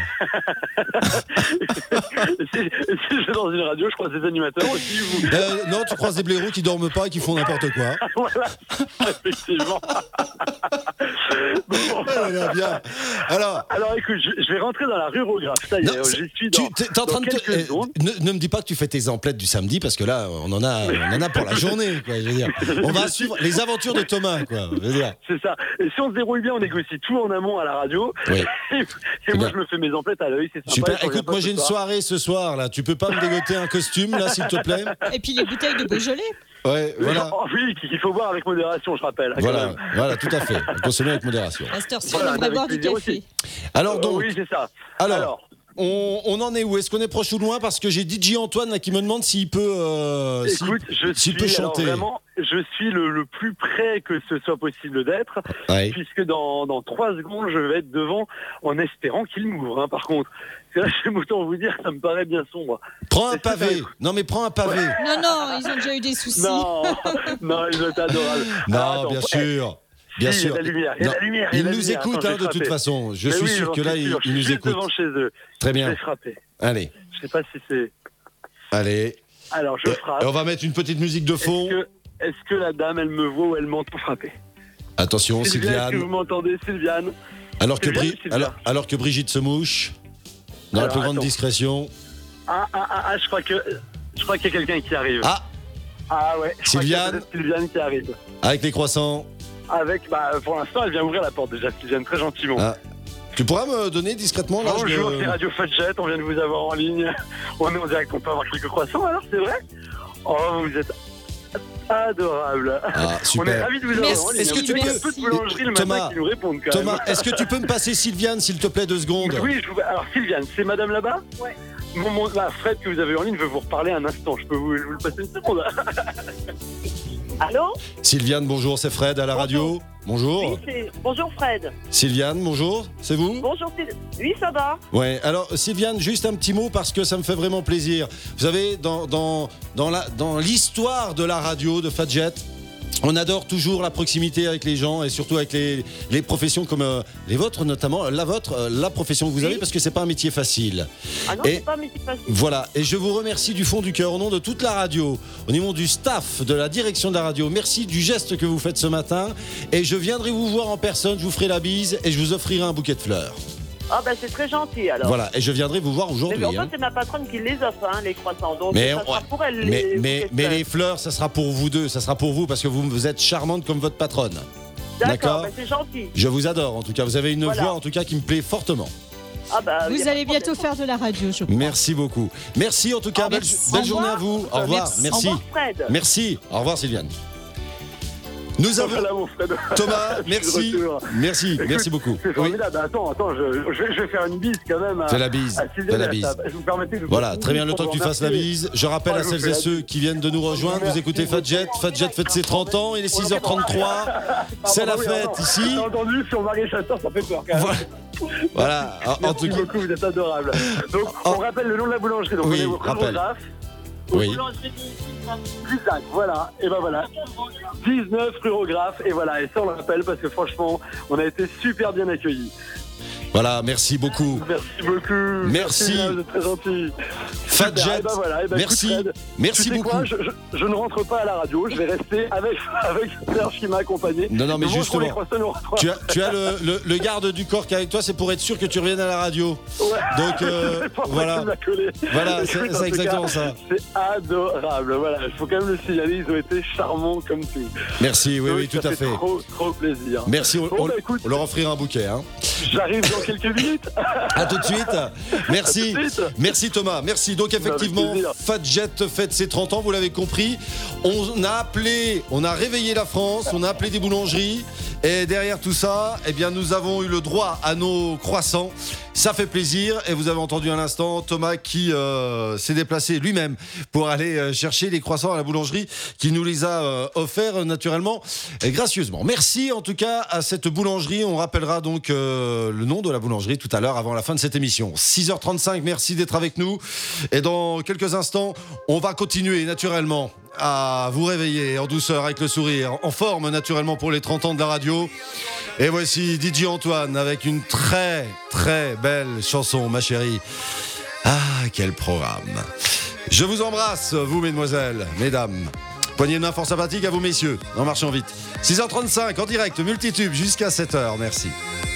Si je vais dans une radio, je croise des animateurs aussi. Vous... Non, tu croises des blaireaux qui dorment pas et qui font n'importe quoi. Voilà, effectivement. Bon. Voilà, bien. Alors, écoute, je vais rentrer dans la rurographe. Ça y est, non, j'y suis dans, t'es en train dans de quelques secondes. ne me dis pas que tu fais tes emplettes du samedi parce que là, on en a pour la journée. Quoi, je veux dire. On va suivre les aventures de Thomas. Quoi, je veux dire. C'est ça. Et si on se déroule bien, on négocie tout en amont à la radio. Oui. Et moi, je me fais mes emplettes à l'œil. C'est sympa. Super. je reviens Écoute, pas moi ce j'ai une soir. soirée ce soir là. Tu peux pas me dégoter un costume là, s'il te plaît? Et puis les bouteilles de Beaujolais. Ouais, voilà. Oh, oui, qu'il faut boire avec modération, je rappelle. hein, quand Voilà, même. voilà, tout à fait. Consommer avec modération. À cette heure-ci, Voilà, on devrait avec boire du plaisir café. aussi. Alors donc, oui, c'est ça. alors, on en est où? Est-ce qu'on est proche ou loin? Parce que j'ai DJ Antoine là, qui me demande s'il peut, Écoute, s'il peut alors, chanter. vraiment, je suis le plus près que ce soit possible d'être, Ouais. puisque dans 3 secondes, je vais être devant en espérant qu'il m'ouvre, hein, par contre. Parce que là, j'aime autant vous dire, ça me paraît bien sombre. Prends un Est-ce que ça- pavé. Non mais prends un pavé. Non, non, ils ont déjà eu des soucis. Non, non, il est adorable. Non, Alors, attends, bien sûr. si, Bien il y a sûr. de la lumière, il y a de la Non, lumière, il y a il de la nous lumière. écoute Attends, hein, je de vais toute frapper. façon. Je Mais suis oui, sûr j'en que là, suis sûr, il je nous suis juste écoute. devant chez eux. Très Je bien. vais frapper. Allez, Je sais pas si c'est... allez. Alors, je frappe. Et on va mettre une petite musique de fond. Est-ce que la dame, elle me voit ou elle m'entend frapper? Attention, Est-ce que vous Sylviane. m'entendez, Sylviane? Alors que, Sylviane, Sylviane. alors que Brigitte se mouche, dans la Alors, plus grande attends. discrétion. Je crois qu'il y a quelqu'un qui arrive. Ah ouais, je crois qu'il y a Sylviane. peut-être Sylviane qui arrive. Avec les croissants. Pour l'instant, elle vient ouvrir la porte déjà, Sylviane, très gentiment. Ah. Tu pourras me donner discrètement l'âge Bonjour, de... c'est Radio Fadjet, on vient de vous avoir en ligne. On est en direct, on peut avoir quelques croissants alors, c'est vrai? Oh, vous êtes adorable. Ah, super. On est ravis de vous avoir en ligne. Est-ce que tu Il y a peux... peu de boulangeries le matin Thomas, qui nous répondent quand même. Thomas, est-ce que tu peux me passer Sylviane, s'il te plaît, 2 secondes? Oui, alors Sylviane, c'est madame là-bas? Ouais. Fred que vous avez en ligne veut vous reparler un instant. Je peux vous le passer une seconde? Allô? Sylviane, bonjour, c'est Fred à la radio. Bonjour. Oui, bonjour Fred. Sylviane, bonjour, c'est vous? Bonjour, oui, ça va? Ouais, alors Sylviane, juste un petit mot parce que ça me fait vraiment plaisir. Vous savez, dans l'histoire de la radio, de Fadjet, on adore toujours la proximité avec les gens et surtout avec les professions comme les vôtres, notamment la vôtre, la profession que vous avez, parce que c'est pas un métier facile. Ah non, Et c'est pas un métier facile. voilà, et je vous remercie du fond du cœur au nom de toute la radio, au niveau du staff, de la direction de la radio. Merci du geste que vous faites ce matin et je viendrai vous voir en personne, je vous ferai la bise et je vous offrirai un bouquet de fleurs. Ah bah c'est très gentil alors. Voilà, et je viendrai vous voir aujourd'hui. Mais en fait, hein. c'est ma patronne qui les offre, hein, les croissants. Donc Mais, ça sera pour elle. mais les fleurs, ça sera pour vous deux, ça sera pour vous parce que vous êtes charmante comme votre patronne. D'accord, bah, c'est gentil. Je vous adore en tout cas, vous avez une Voilà. voix en tout cas qui me plaît fortement. Ah bah, y a Vous pas allez de bientôt faire de la radio, je crois. Merci beaucoup. Merci en tout cas, belle merci. belle Au journée à revoir. vous. Au revoir, Merci. merci. Au revoir, Fred. Merci, au revoir Sylviane. Nous avons Voilà, mon Fred. Thomas, Je suis de merci. retour. Merci, Écoute, merci beaucoup. C'est formidable. Attends, je vais faire une bise quand même. Fais la bise, fais la bise. Vous permettez, je Voilà, vous très bien, le temps que tu fasses la bise. Je rappelle Ah, à je vous celles fais et la ceux bise. qui viennent de nous rejoindre, vous Merci écoutez beaucoup. Fadjet. Fadjet fête ses 30 ans, il est 6h33. C'est la fête ici. J'ai entendu sur Marie Chasseur, ça fait peur quand même. Voilà, en Merci tout cas. beaucoup, vous êtes adorable. Donc, on rappelle le nom de la boulangerie. Donc, Oui, on est au rappelle. Graphe. Oui. Lusac, voilà, et ben voilà. 19 rue au Graphe, et voilà, et ça on le rappelle parce que franchement, on a été super bien accueillis. Voilà, merci beaucoup. Merci beaucoup. Merci. Vous êtes très gentil. Fadjet, Super, et ben voilà, et ben merci. écoute, Fred, Merci tu sais beaucoup. Quoi, je ne rentre pas à la radio, je vais rester avec Serge qui m'a accompagné. Non, mais Nous montrons les justement, croissants, nous rentrons. tu as le garde du corps qui est avec toi, c'est pour être sûr que tu reviennes à la radio. Ouais. Donc, C'est pour ça voilà. qu'il m'a collé. Voilà, Écoute, c'est en tout exactement cas, ça. C'est adorable, voilà, il faut quand même le signaler, ils ont été charmants comme tout. Merci, oui, Donc, oui, tout ça à fait. Trop plaisir. Merci, Bon, bah, écoute, on leur offrira un bouquet. Hein. j'arrive dans quelques minutes. À tout de suite. Merci. À tout de suite. Merci Thomas. Merci. Donc effectivement, plaisir. Fadjet fête ses 30 ans, vous l'avez compris. On a réveillé la France, on a appelé des boulangeries. Et derrière tout ça, eh bien, nous avons eu le droit à nos croissants. Ça fait plaisir. Et vous avez entendu à l'instant Thomas qui s'est déplacé lui-même pour aller chercher les croissants à la boulangerie, qui nous les a offerts naturellement et gracieusement. Merci en tout cas à cette boulangerie. On rappellera donc le nom de la boulangerie tout à l'heure avant la fin de cette émission. 6h35, merci d'être avec nous. Et dans quelques instants, on va continuer naturellement à vous réveiller en douceur avec le sourire, en forme naturellement pour les 30 ans de la radio. Et voici DJ Antoine avec une très très belle chanson, ma chérie. Ah, quel programme. Je vous embrasse, vous mesdemoiselles, mesdames. Poignée de main fort sympathique à vous messieurs, en marchant vite. 6h35 en direct, multitube jusqu'à 7h, merci.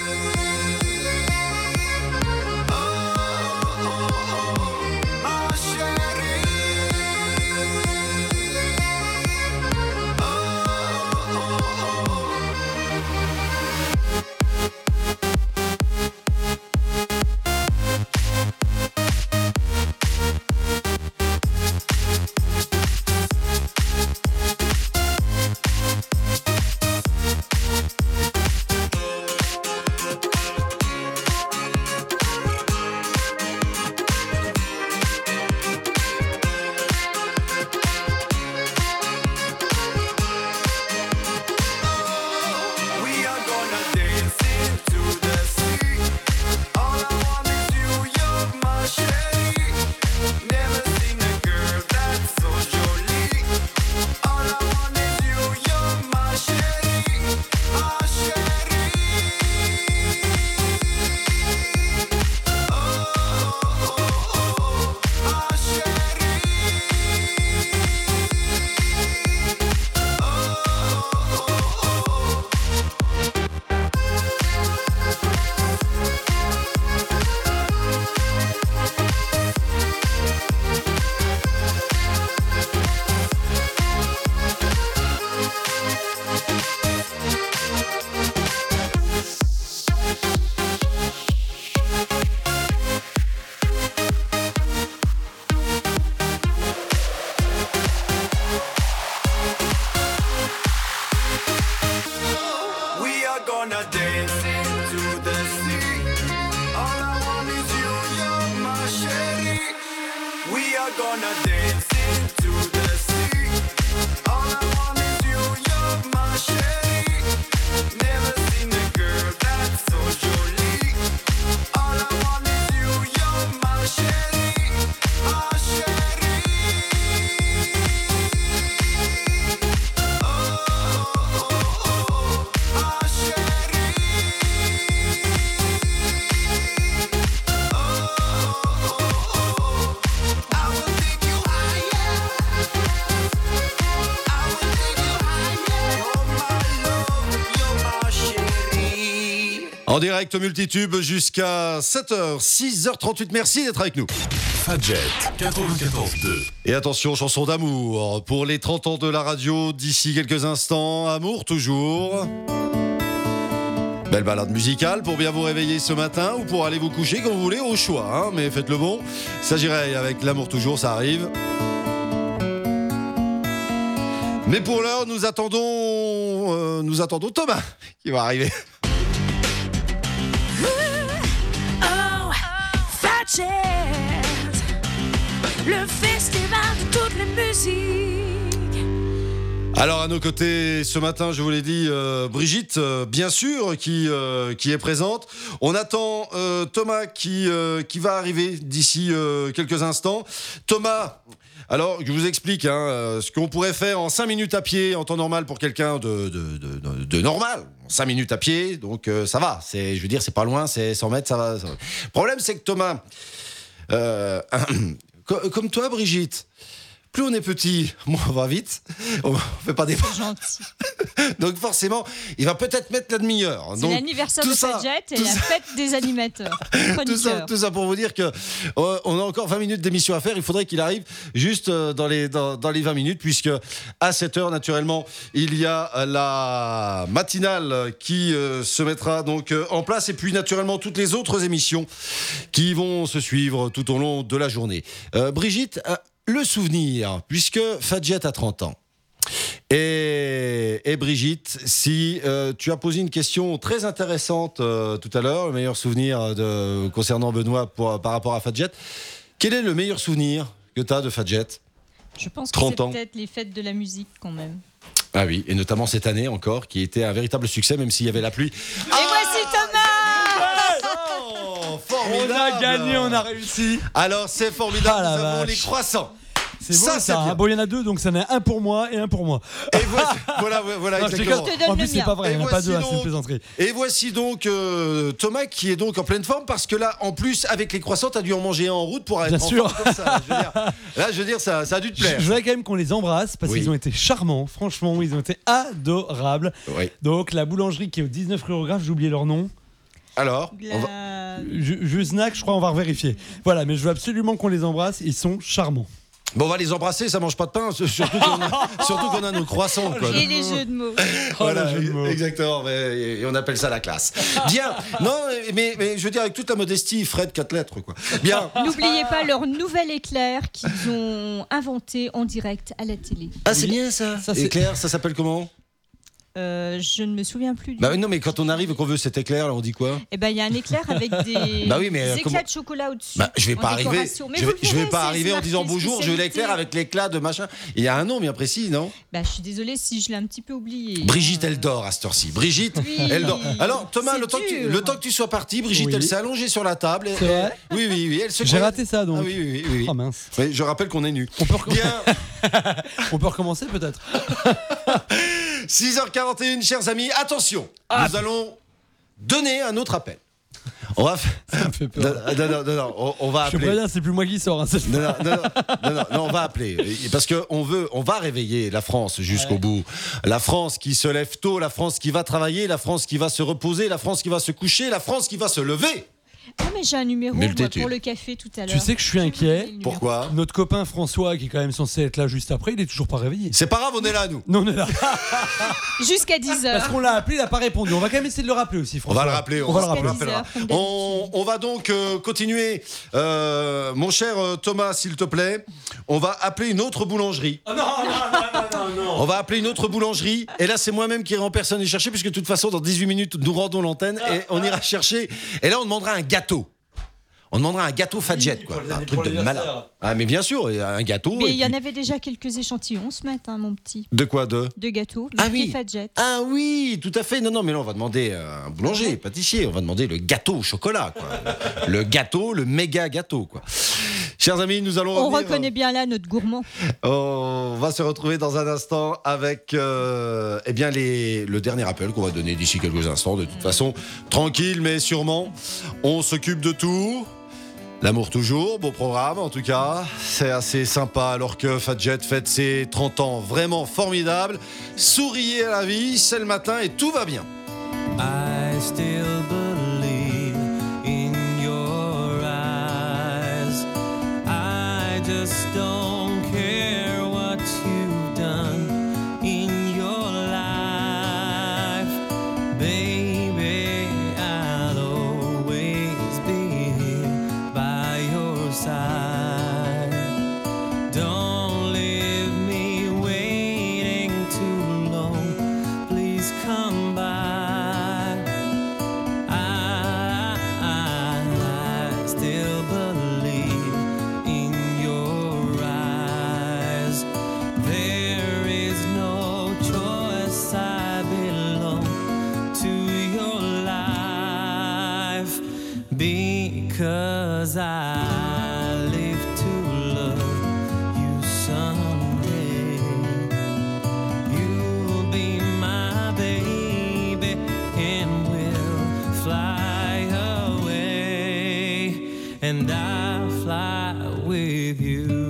En direct multitube jusqu'à 7h, 6h38. Merci d'être avec nous. Fadjet 94.2. Et attention, chanson d'amour pour les 30 ans de la radio d'ici quelques instants. Amour toujours. Belle balade musicale pour bien vous réveiller ce matin ou pour aller vous coucher quand vous voulez, au choix. Hein, mais faites le bon. Il s'agirait avec l'amour toujours, ça arrive. Mais pour l'heure, nous attendons nous attendons Thomas qui va arriver. Oh, Fadjet, le festival de toutes les musiques. Alors à nos côtés ce matin, je vous l'ai dit, Brigitte, bien sûr, qui est présente. On attend Thomas qui va arriver d'ici quelques instants. Thomas, alors je vous explique ce qu'on pourrait faire en 5 minutes à pied en temps normal pour quelqu'un de normal. 5 minutes à pied, donc ça va. Je veux dire, c'est pas loin, c'est 100 mètres, ça va. Le problème, c'est que Thomas, comme toi, Brigitte, plus on est petit, moins on va vite. On fait pas des gentil. Donc forcément, il va peut-être mettre la demi-heure. C'est Donc, l'anniversaire tout de ça, Fadjet et tout la ça- fête des animateurs. Chroniqueurs. Tout ça pour vous dire que on a encore 20 minutes d'émission à faire. Il faudrait qu'il arrive juste dans les 20 minutes, puisque à 7h, naturellement, il y a la matinale qui se mettra donc en place, et puis naturellement toutes les autres émissions qui vont se suivre tout au long de la journée. Brigitte, le souvenir, puisque Fadjet a 30 ans. Et Brigitte, si tu as posé une question très intéressante tout à l'heure, le meilleur souvenir concernant Benoît par rapport à Fadjet, quel est le meilleur souvenir que tu as de Fadjet ? Je pense que 30 c'est ans. peut-être les fêtes de la musique quand même. Ah oui, et notamment cette année encore, qui était un véritable succès, même s'il y avait la pluie. Et voici Thomas. Formidable. On a gagné, on a réussi. Alors c'est formidable, Ah, la nous avons vache. les croissants. C'est beau, Ça, ça, c'est hein. bien. Bon, il y en a 2, donc ça en a un pour moi et un pour moi. Et voilà, Non, je exactement. déconne. En plus, c'est pas vrai, il n'y en a pas 2, c'est une plaisanterie. Et voici donc Thomas qui est donc en pleine forme, parce que là, en plus, avec les croissants, t'as dû en manger un en route pour être Bien en sûr. forme comme ça. Je veux dire, ça a dû te plaire. Je voudrais quand même qu'on les embrasse parce Oui. qu'ils ont été charmants, franchement, ils ont été adorables. Oui. Donc la boulangerie qui est au 19 rue Eurographe, j'ai oublié leur nom. Alors, Jusnac, je crois, on va revérifier. Voilà, mais je veux absolument qu'on les embrasse, ils sont charmants. bon, on va les embrasser, ça mange pas de pain, surtout qu'on a nos croissants. Quoi. Et les jeux de mots. Voilà, exactement, et on appelle ça la classe. Bien, non, mais je veux dire, avec toute la modestie, Fred, 4 lettres, quoi. Bien. N'oubliez pas leur nouvel éclair qu'ils ont inventé en direct à la télé. Ah, c'est bien ça. Éclair, ça s'appelle comment ? Je ne me souviens plus du Bah non, mais quand on arrive et qu'on veut cet éclair, là, on dit quoi ? Eh ben, il y a un éclair avec des, Bah oui, mais des éclats comment- de chocolat au-dessus. Bah, je vais en pas arriver. décoration. Mais Je vous vais, le je vais verrez, pas c'est arriver en disant marqué bonjour, je veux spécialité. l'éclair avec l'éclat de machin. Il y a un nom bien précis, non ? Bah, je suis désolée si je l'ai un petit peu oublié. Brigitte, elle dort à cette heure-ci. Brigitte, Oui. elle dort. Alors, Thomas, C'est le temps dur. que tu sois parti, Brigitte, Oui. elle s'est allongée sur la table. C'est vrai ? Oui, elle se J'ai croyait- raté ça donc. Ah oui. Oh mince. Oui, je rappelle qu'on est nus. Bien. On peut recommencer peut-être. 6h41, chers amis, attention, nous allons donner un autre appel. On va Ça me fait peur. Non, on va Je te appeler. préviens, c'est plus moi qui sors. Hein, c'est- Non, on va appeler. Parce qu'on va réveiller la France jusqu'au bout. La France qui se lève tôt, la France qui va travailler, la France qui va se reposer, la France qui va se coucher, la France qui va se lever. Ah, mais j'ai un numéro moi, Multitude. pour le café tout à l'heure. Tu sais que je suis inquiet. Pourquoi ? Notre copain François, qui est quand même censé être là juste après, il est toujours pas réveillé. C'est pas grave, on est là, nous. Non, on est là. Jusqu'à 10h. Parce qu'on l'a appelé, il n'a pas répondu. On va quand même essayer de le rappeler aussi, On François. va le rappeler, On va le rappeler. rappellera. On va donc continuer. Mon cher Thomas, s'il te plaît, on va appeler une autre boulangerie. Oh non. On va appeler une autre boulangerie. Et là, c'est moi-même qui irai en personne les chercher, puisque de toute façon, dans 18 minutes, nous rendons l'antenne et on ira chercher. Et là, on demandera un gâteau. On demandera un gâteau Fadjet, quoi. Un truc de malade. Ah, mais bien sûr, un gâteau. Mais et il y en puis- avait déjà quelques échantillons ce matin, mon petit. De quoi de Gâteaux. Ah marqué oui. Fadjet. Ah oui, tout à fait. Non, mais là, on va demander à un boulanger, pâtissier. On va demander le gâteau au chocolat, quoi. Le gâteau, le méga gâteau, quoi. Chers amis, nous allons On revenir. reconnaît bien là notre gourmand. On va se retrouver dans un instant avec eh bien le dernier appel qu'on va donner d'ici quelques instants. De toute façon, tranquille mais sûrement, on s'occupe de tout. L'amour toujours, beau programme en tout cas. C'est assez sympa alors que Fadjet fête ses 30 ans. Vraiment formidable. Souriez à la vie, c'est le matin et tout va bien. I still believe in your eyes. I just don't care what you've done in your life. Baby, I'll always be here by your side. Don't leave me waiting too long. Please because I live to love you someday. You'll be my baby and we'll fly away, and I'll fly with you.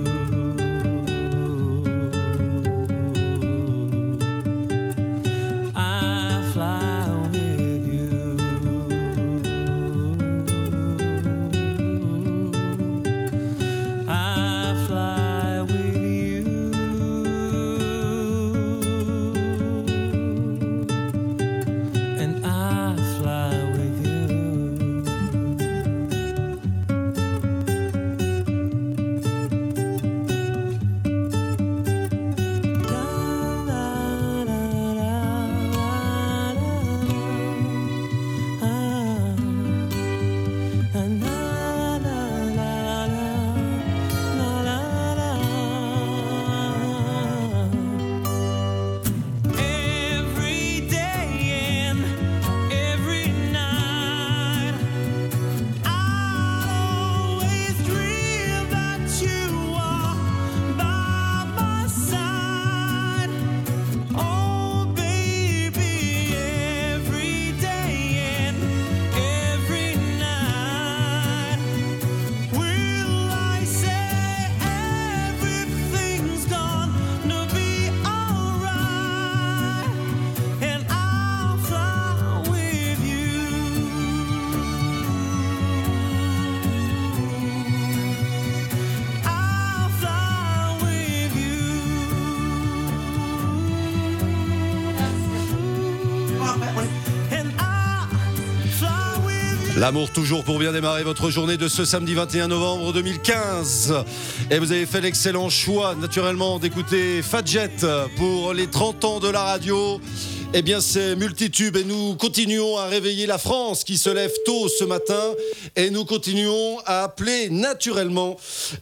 L'amour toujours pour bien démarrer votre journée de ce samedi 21 novembre 2015. Et vous avez fait l'excellent choix, naturellement, d'écouter Fadjet pour les 30 ans de la radio. Eh bien, c'est multitube et nous continuons à réveiller la France qui se lève tôt ce matin et nous continuons à appeler naturellement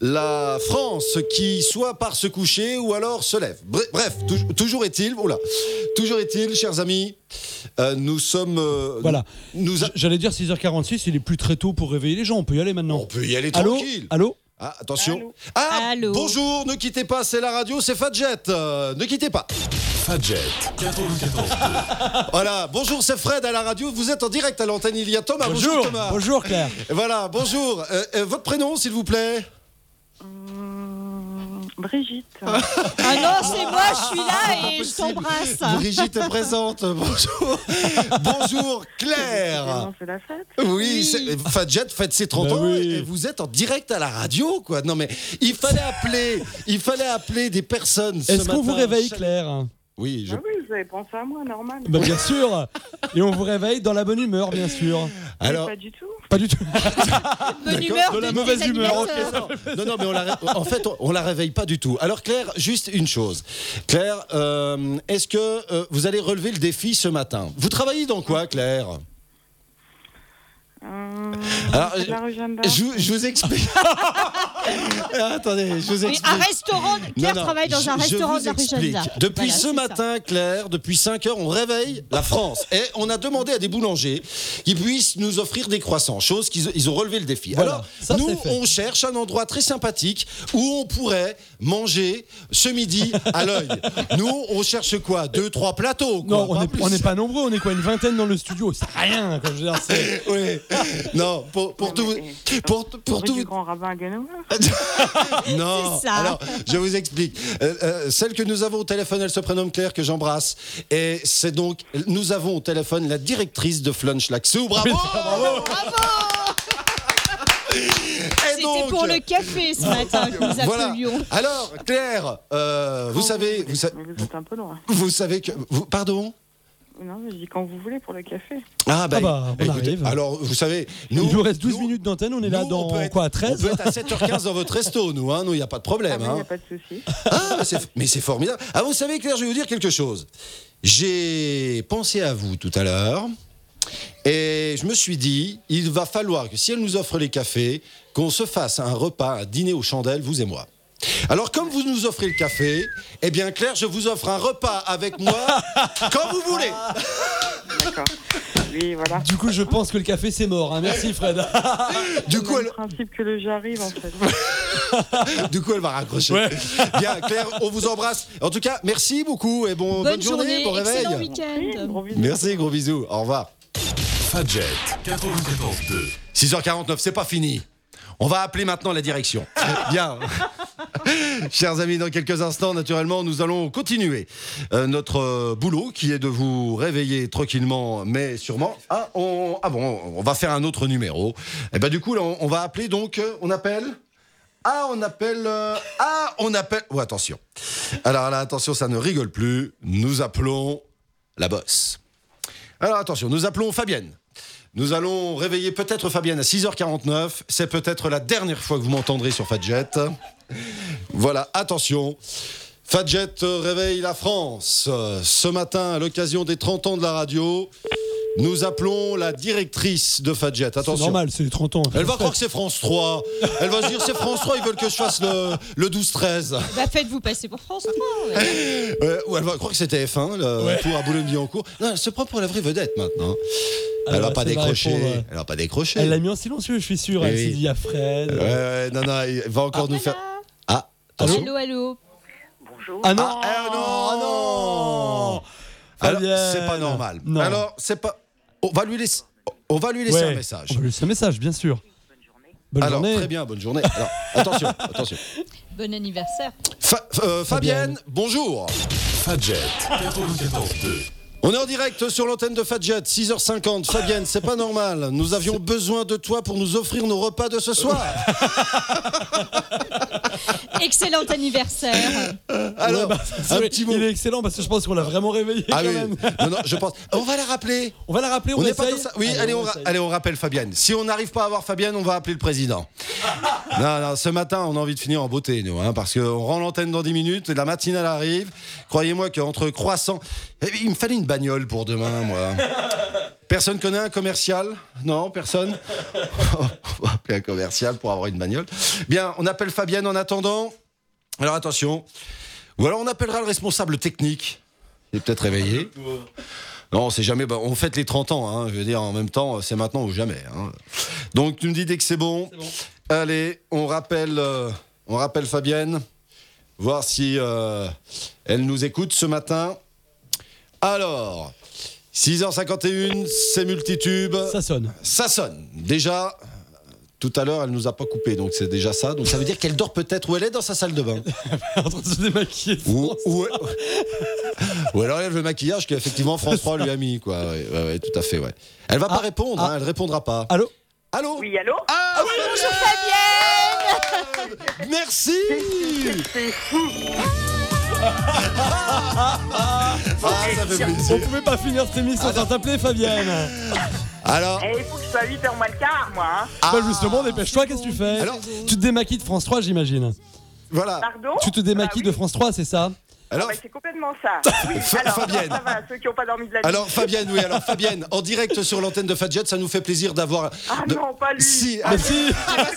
la France qui soit part se coucher ou alors se lève. Bref, toujours est-il, chers amis, nous sommes... voilà, j'allais dire 6h46, il est plus très tôt pour réveiller les gens, on peut y aller maintenant. On peut y aller tranquille. Allô ? Ah, attention. Allô. Bonjour, ne quittez pas, c'est la radio, c'est Fadjet. Ne quittez pas. Fadjet 94.2. Voilà, bonjour, c'est Fred à la radio. Vous êtes en direct à l'antenne. Il y a Thomas. Bonjour Thomas. Bonjour Claire. Voilà, bonjour. Votre prénom, s'il vous plaît. Brigitte. Ah non, c'est moi, je suis là et je t'embrasse. Brigitte est présente. Bonjour. Bonjour Claire. C'est la fête. Oui, Fadjet fête ses 30 ans et vous êtes en direct à la radio, quoi. Non mais il fallait appeler des personnes ce matin. Est-ce qu'on vous réveille, Claire ? Oui, oui, vous avez pensé à moi, normal. Bah, bien sûr. Et on vous réveille dans la bonne humeur, bien sûr. Alors, pas du tout. Pas du tout. Bonne humeur de la mauvaise humeur. Non, mais en fait, on la réveille pas du tout. Alors Claire, juste une chose. Claire, est-ce que vous allez relever le défi ce matin ? Vous travaillez dans quoi, Claire ? Alors, je vous explique. Attendez, je vous explique. Un restaurant. Claire travaille dans un restaurant de la rue Jeanne d'Arc. Depuis ce matin, Claire, depuis 5h, on réveille la France. Et on a demandé à des boulangers qui puissent nous offrir des croissants, chose qu'ils ont relevé le défi. Voilà, alors, nous, on cherche un endroit très sympathique où on pourrait manger ce midi à l'œil. Nous, on cherche quoi ? 2-3 plateaux, quoi. Non, on n'est pas nombreux, on est quoi, une vingtaine dans le studio. C'est rien, comme je veux dire, c'est... Oui. Non, pour tout du grand rabbin à Ganoua. Non. C'est ça. Alors, je vous explique. Celle que nous avons au téléphone, elle se prénomme Claire, que j'embrasse. Et c'est donc, nous avons au téléphone la directrice de Flunch-Laxou. Bravo. Bravo. C'était pour le café ce matin que nous appelions. Alors, Claire, vous savez... Vous êtes un peu loin. Vous savez que... Pardon ? Non, je dis quand vous voulez pour le café. Ah bah, on écoutez, arrive. alors, vous savez... Il nous reste 12 minutes d'antenne, on est là dans quoi, 13 ? On peut être à 7h15 dans votre resto, nous, il n'y a pas de problème. Il n'y a pas de souci. Ah, mais c'est formidable. Ah, vous savez, Claire, je vais vous dire quelque chose. J'ai pensé à vous tout à l'heure et je me suis dit, il va falloir que si elle nous offre les cafés, qu'on se fasse un repas, un dîner aux chandelles, vous et moi. Alors, comme vous nous offrez le café, eh bien, Claire, je vous offre un repas avec moi quand vous voulez. D'accord. Oui, voilà. Du coup, je pense que le café c'est mort. Hein. Merci Fred. Du coup, Le principe que le j'arrive, en fait. Du coup, elle va raccrocher. Ouais. Bien, Claire, on vous embrasse. En tout cas, merci beaucoup et bonne journée, bon réveil. excellent week-end. Gros bisous. Merci, gros bisous. Au revoir. Fadjet 94.2. 6h49, c'est pas fini. On va appeler maintenant la direction. Bien. Chers amis, dans quelques instants, naturellement, nous allons continuer notre boulot qui est de vous réveiller tranquillement, mais sûrement. On va faire un autre numéro. Et ben du coup, là, on va appeler donc, on appelle. On appelle. Oh, attention. Alors là, attention, ça ne rigole plus. Nous appelons la bosse. Alors attention, nous appelons Fabienne. Nous allons réveiller peut-être Fabienne à 6h49. C'est peut-être la dernière fois que vous m'entendrez sur Fadjet. Voilà, attention. Fadjet réveille la France. Ce matin, à l'occasion des 30 ans de la radio, nous appelons la directrice de Fadjet. Attention. C'est normal, c'est les 30 ans. Elle va croire que c'est France 3. Elle va se dire c'est France 3, ils veulent que je fasse le 12-13. Bah, faites-vous passer pour France 3. Ou elle va croire que c'était F1, le tour à Boulogne-Billancourt. Non, elle se prend pour la vraie vedette maintenant. Elle va pas décrocher. Elle va pas décrocher. Elle l'a mis en silencieux, je suis sûr. Elle s'est dit, il y a Fred. Non, il va encore nous faire. Allô, allô. Bonjour. Ah non. Alors, c'est pas normal. Non. Alors, c'est pas. On va lui laisser un message. On va lui laisser un message, bien sûr. Bonne journée. Très bien, bonne journée. Alors, attention. Bon anniversaire. Fabienne, bonjour. Fadjet 94.2. On est en direct sur l'antenne de Fadjet, 6h50. Fabienne, c'est pas normal. Nous avions besoin de toi pour nous offrir nos repas de ce soir. Excellent anniversaire. Alors, un petit mot. Il est excellent parce que je pense qu'on l'a vraiment réveillé quand même. Non, je pense. On va la rappeler. On On n'est pas comme ça. Oui, allez, on rappelle Fabienne. Si on n'arrive pas à avoir Fabienne, on va appeler le président. Non, ce matin, on a envie de finir en beauté, nous, parce qu'on rend l'antenne dans 10 minutes et la matinale arrive. Croyez-moi qu'entre croissants, il me fallait une bagnole pour demain, moi. Personne connaît un commercial? Non, personne? On va appeler un commercial pour avoir une bagnole. Bien, on appelle Fabienne en attendant. Alors attention. Ou alors on appellera le responsable technique. Il est peut-être réveillé. Non, on sait jamais. On fête les 30 ans. Je veux dire, en même temps, c'est maintenant ou jamais. Donc tu me dis dès que c'est bon. Allez, on rappelle Fabienne. Voir si elle nous écoute ce matin. Alors, 6h51, c'est multitube. Ça sonne. Déjà, tout à l'heure, elle nous a pas coupé, donc c'est déjà ça. Donc ça veut dire qu'elle dort peut-être, ou elle est dans sa salle de bain. En train de se démaquiller. Ou alors elle lève le maquillage qu'effectivement France 3 lui a mis, quoi. Ouais, tout à fait, ouais. Elle va pas répondre, elle répondra pas. Allô? Oui, allô? Oui, bonjour Fabienne. Merci. C'est fou. Ça fait plaisir. On pouvait pas finir cette émission sans t'appeler Fabienne. Alors, Il faut que je sois 8h moins le quart, moi. Bah justement, dépêche-toi, qu'est-ce que tu fais? Alors, tu te démaquilles de France 3, j'imagine. voilà. Pardon? Tu te démaquilles de France 3, c'est ça? Alors, C'est complètement ça. Oui, alors, Fabienne. ça va, ceux qui n'ont pas dormi de la nuit. Alors Fabienne, en direct sur l'antenne de Fadjet, ça nous fait plaisir d'avoir. Non, pas lui. Si, Si.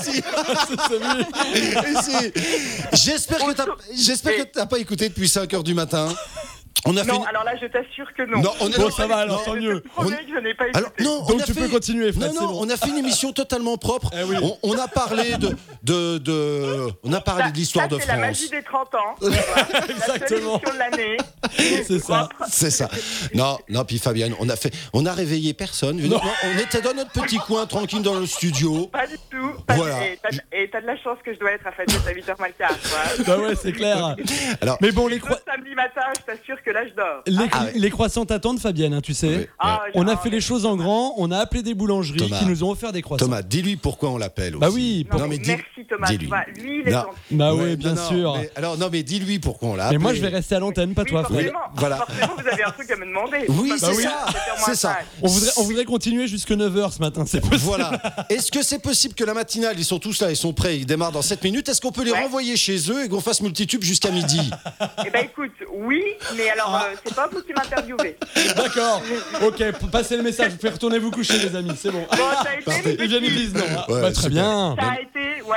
si. J'espère que t'as pas écouté depuis 5h du matin. On a Non, alors là, je t'assure que non. Non, Bon, ça va alors, tant mieux. Je te promets que je n'ai pas écouté. Alors, non, Donc tu peux continuer, Fred, c'est bon. on a fait une émission totalement propre. Eh oui. On a parlé on a parlé de l'histoire de C'est la France. magie des 30 ans. Tu vois. La seule Exactement. émission de l'année. C'est ça. C'est ça. Non, puis Fabienne, on a réveillé personne. Je veux dire, on était dans notre petit coin tranquille dans le studio. Pas du tout. Voilà. Et t'as de la chance que je dois être à Fadjet à 8h moins le quart, quoi. Bah ouais, c'est clair. Alors, Mais bon, Le samedi matin, je t'assure que là, je dors. les croissants t'attendent, Fabienne, tu sais. On a fait les choses en grand, on a appelé des boulangeries Thomas. qui nous ont offert des croissants. Thomas, dis-lui pourquoi on l'appelle aussi. Bah oui. Non, mais merci Thomas. Tu vois, lui, il est gentil. Bah oui, bien sûr. Mais dis-lui pourquoi on l'a Mais appelé. moi, je vais rester à l'antenne, pas toi, Fred. Voilà. Forcément, vous avez un truc à me demander. Oui, Bah c'est ça. On voudrait continuer jusque 9h ce matin, c'est possible. Voilà. Est-ce que c'est possible que la matinale, ils sont tous là, ils sont prêts, ils démarrent dans 7 minutes. Est-ce qu'on peut les renvoyer chez eux et qu'on fasse multitube jusqu'à midi? Eh ben écoute, oui, mais alors c'est pas vous qui m'interviewez. D'accord. Ok, passez le message. Vous pouvez retourner vous coucher, les amis. C'est bon. Bon, ça a été. Ils viennent, ils disent non. Ouais, Bah, très super. bien. Ça a été, ouais.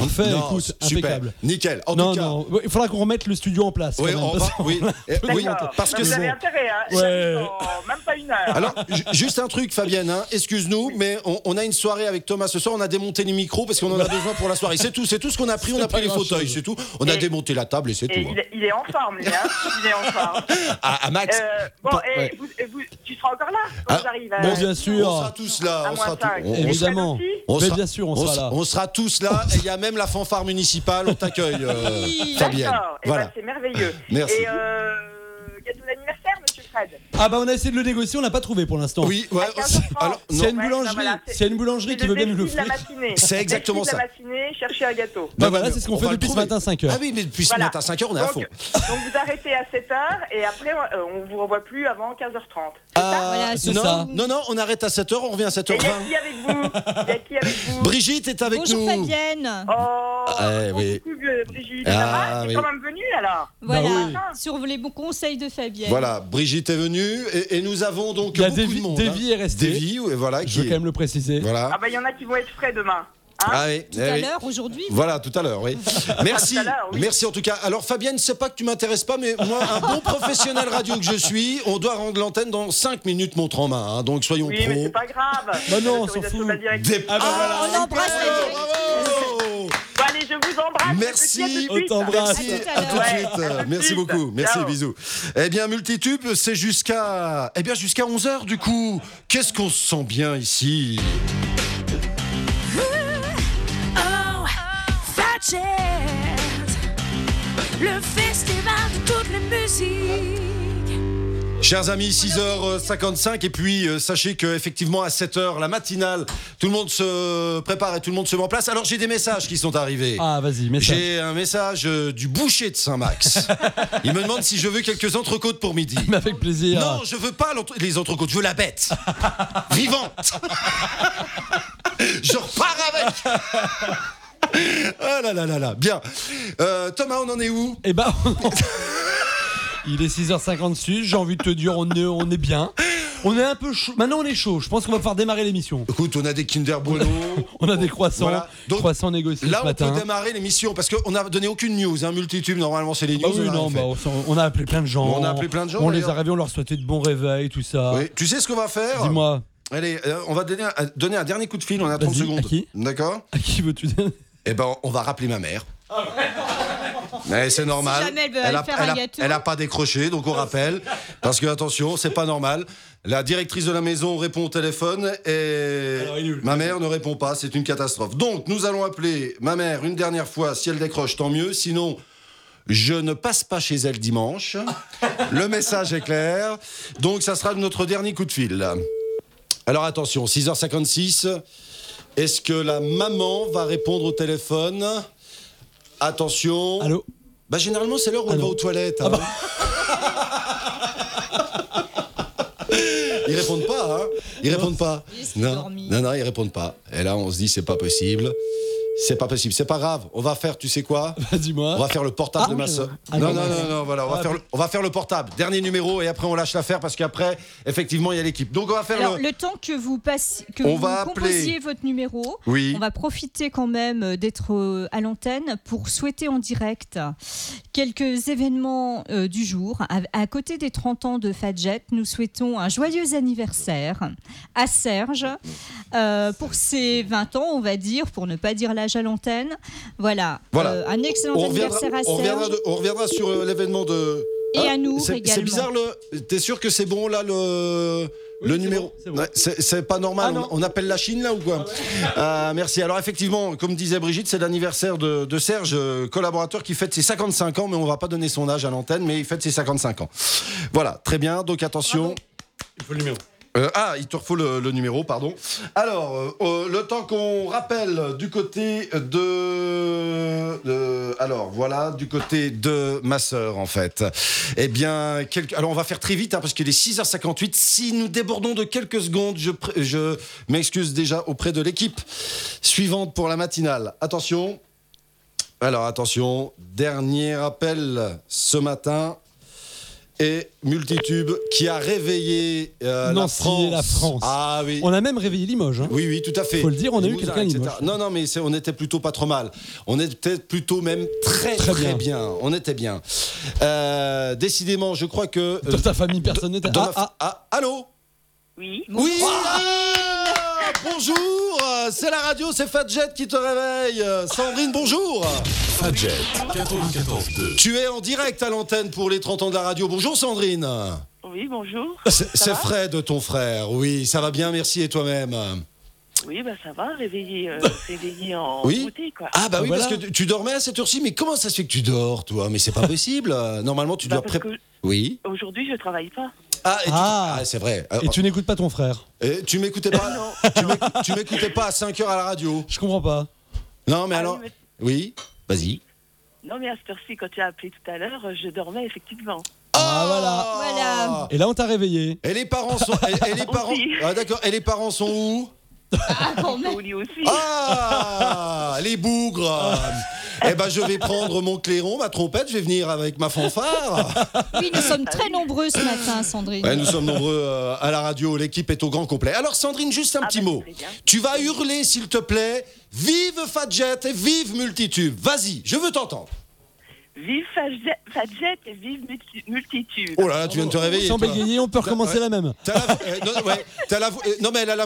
Parfait, Non, écoute, super, impeccable. nickel. En Non, tout cas, non, il faudra qu'on remette le studio en place. Oui, quand même, on parce va- qu'on oui. l'a Eh, un peu oui, monté. parce que vous avez c'est- intérêt, hein. Ouais. Même pas une heure. Alors, juste un truc, Fabienne, hein, excuse-nous, mais on a une soirée avec Thomas ce soir. On a démonté les micros parce qu'on en a besoin pour la soirée. C'est tout ce qu'on a pris. On a pris les fauteuils, c'est tout. On a démonté la table et c'est tout. Et hein. il est en forme, lui, hein. Il est en forme. À Max. Bon, et Ouais. tu seras encore là quand Ah, j'arrive. bon, bien sûr. On sera tous là. À On moins sera, cinq. tous- Et Évidemment. Fred aussi on Mais sera- bien sûr, on sera là. On sera tous là. Et il y a même la fanfare municipale. On t'accueille, Fabienne. D'accord, et Voilà. c'est merveilleux. Merci. Et gâteau d'anniversaire, monsieur Fred. Ah bah on a essayé de le négocier, on n'a pas trouvé pour l'instant. Oui, ouais. Alors, S'il y a une boulangerie, qui veut bien nous l'offrir. l'offrir. C'est exactement ça. ça. La matinée, chercher un gâteau. Bah voilà, c'est ce On qu'on fait va le depuis ce trouver. matin 5h. Ah oui, mais depuis ce Voilà. matin 5h, on est à fond. Donc vous arrêtez à 7h et après on vous revoit plus avant 15h30. Voilà, c'est non, ça. non, on arrête à 7h, on revient à Et 7h20. il y a qui avec vous Il y a qui avec vous Brigitte est avec Bonjour nous. Fabienne. Oh, Oui. coucou, Brigitte. Ah, ça va T'es oui. quand même venue alors Voilà, oui. sur les bons conseils de Fabienne. Voilà, Brigitte est venue et nous avons donc Il y a beaucoup Davy- de monde. Davy est resté. Davy, oui, voilà, Je qui veux quand même le préciser. Voilà. Ah bah il y en a qui vont être frais demain. Hein Ah oui, Tout eh à oui. l'heure, aujourd'hui. Voilà, tout à l'heure, oui. Merci, Tout à l'heure, oui. merci en tout cas. Alors Fabienne, c'est pas que tu m'intéresses pas, mais moi, un bon professionnel radio que je suis, on doit rendre l'antenne dans 5 minutes montre en main, hein, donc soyons Oui, mais pros. c'est pas grave. Bah non, on s'en L'autorisation fout. de la direction. Ah bah voilà, On embrasse la direction. bravo. Bon, allez, je vous embrasse. Merci, je vous dis à tout de suite. on t'embrasse. Merci, À tout à à tout de l'heure. suite. Ouais, à tout de Merci suite. beaucoup. Merci, Ciao. bisous. Eh bien, Multitube, c'est jusqu'à 11h du coup. Qu'est-ce qu'on se sent bien ici. Oh, Fadjet, le festival de toutes les musiques. Chers amis, 6h55 et puis sachez que effectivement à 7h la matinale, tout le monde se prépare et tout le monde se met en place. Alors j'ai des messages qui sont arrivés. Ah vas-y, message. J'ai un message du boucher de Saint-Max. Il me demande si je veux quelques entrecôtes pour midi. Mais avec plaisir. Non, je veux pas les entrecôtes, je veux la bête. Vivante. Je repars avec. Ah là là là là. Bien. Thomas, on en est où? Eh ben, il est 6h56, j'ai envie de te dire, on est bien. On est un peu chaud. Maintenant, on est chaud. Je pense qu'on va pouvoir démarrer l'émission. Écoute, on a des Kinder Bueno. On a des croissants. Voilà. Donc, Croissants négociés là, ce on matin. peut démarrer l'émission parce qu'on n'a donné aucune news. Hein, Multitube, normalement, c'est les news. Bah oui, on a non, rien fait. on a appelé plein de gens. On a appelé plein de gens, On les d'ailleurs. a rêvés, on leur souhaitait de bons réveils, tout ça. Oui. Tu sais ce qu'on va faire? Dis-moi, Allez, on va donner un dernier coup de fil. On a 30 Vas-y, secondes. à qui D'accord? à qui veux-tu donner? Eh ben, on va rappeler ma mère. Mais c'est normal. Si jamais elle veut aller faire un gâteau. elle a pas décroché, donc on rappelle. Parce que attention, c'est pas normal. La directrice de la maison répond au téléphone et Alors, il est où, le ma mère ne répond pas. C'est une catastrophe. Donc nous allons appeler ma mère une dernière fois. Si elle décroche, tant mieux. Sinon, je ne passe pas chez elle dimanche. Le message est clair. Donc ça sera notre dernier coup de fil. Alors attention, 6h56. Est-ce que la maman va répondre au téléphone? Attention. Allô? Bah généralement c'est l'heure où Ah elle va non. aux toilettes. Ah hein. bah. Ils répondent pas, hein. Ils répondent pas. Est-ce qu'il a Non, dormi non, ils répondent pas. Et là on se dit c'est pas possible. C'est pas possible, c'est pas grave. On va faire, tu sais quoi? Dis-moi. On va faire le portable Ah, de ma bonjour. soeur. Ah, non, non, non, non. non, non, voilà, on va faire le portable. Dernier numéro et après on lâche l'affaire parce qu'après, effectivement, il y a l'équipe. Donc on va faire Alors, le. le temps que vous passiez, que On vous va appeler. composiez votre numéro, Oui. on va profiter quand même d'être à l'antenne pour souhaiter en direct quelques événements du jour. À côté des 30 ans de Fadjet, nous souhaitons un joyeux anniversaire à Serge pour ses 20 ans, on va dire, pour ne pas dire l'âge à l'antenne. Voilà, Voilà. Un excellent On reviendra, anniversaire à on reviendra Serge. on reviendra sur l'événement de. Et à nous c'est également. bizarre T'es sûr que c'est bon là le c'est numéro? bon, c'est bon. Ouais, c'est pas normal. Ah, non. On appelle la Chine là ou quoi? Merci. Alors effectivement, comme disait Brigitte, c'est l'anniversaire de Serge, collaborateur qui fête ses 55 ans, mais on va pas donner son âge à l'antenne, mais il fête ses 55 ans. Voilà, très bien. Donc attention. Il faut le numéro. Il te faut le numéro, pardon. Alors, le temps qu'on rappelle du côté alors, voilà, du côté de ma sœur, en fait. Eh bien, alors on va faire très vite, hein, parce qu'il est 6h58. Si nous débordons de quelques secondes, je m'excuse déjà auprès de l'équipe suivante pour la matinale. Attention. Alors, attention, dernier appel ce matin. et Multitube qui a réveillé Nancy et la France. Ah oui. On a même réveillé Limoges. Hein. Oui, tout à fait. Faut le dire, on a eu Limousin, quelqu'un à etc. Limoges. Non, mais on était plutôt pas trop mal. On était plutôt même très bien. On était bien. Décidément, je crois que... Dans ta famille, personne n'était... Allô? Oui. Oui. Bonjour, c'est la radio, c'est Fadjet qui te réveille. Sandrine, bonjour. Fadjet 94.2. Tu es en direct à l'antenne pour les 30 ans de la radio. Bonjour Sandrine. Oui, bonjour. C'est Fred, ton frère. Oui, ça va bien, merci. Et toi-même? Oui, bah ça va, réveillé en Oui. beauté, quoi. Ah bah oui, Voilà. parce que tu dormais à cette heure-ci. Mais comment ça se fait que tu dors, toi? Mais c'est pas possible. Normalement, tu dois parce que Oui. aujourd'hui, je travaille pas. C'est vrai. Et tu n'écoutes pas ton frère? Tu m'écoutais pas tu m'écoutais pas à 5h à la radio? Je comprends pas. Non, mais alors... Oui, vas-y. Non, mais à cette heure-ci, quand tu as appelé tout à l'heure, je dormais effectivement. Voilà. Et là, on t'a réveillé. Et les parents sont... et les parents... Ah d'accord. Et les parents sont où? Au lit aussi. Ah, les bougres. Eh ben, je vais prendre mon clairon, ma trompette, je vais venir avec ma fanfare. Oui, nous sommes très nombreux ce matin, Sandrine. Ouais, nous sommes nombreux à la radio, l'équipe est au grand complet. Alors Sandrine, juste un petit mot. Tu vas hurler, s'il te plaît, vive Fadjet et vive Multitube. Vas-y, je veux t'entendre. Vive Fadjet et vive Multitube. Oh là là, tu viens de te réveiller. Sans toi. bégayer, on peut recommencer la même. Non, mais elle a la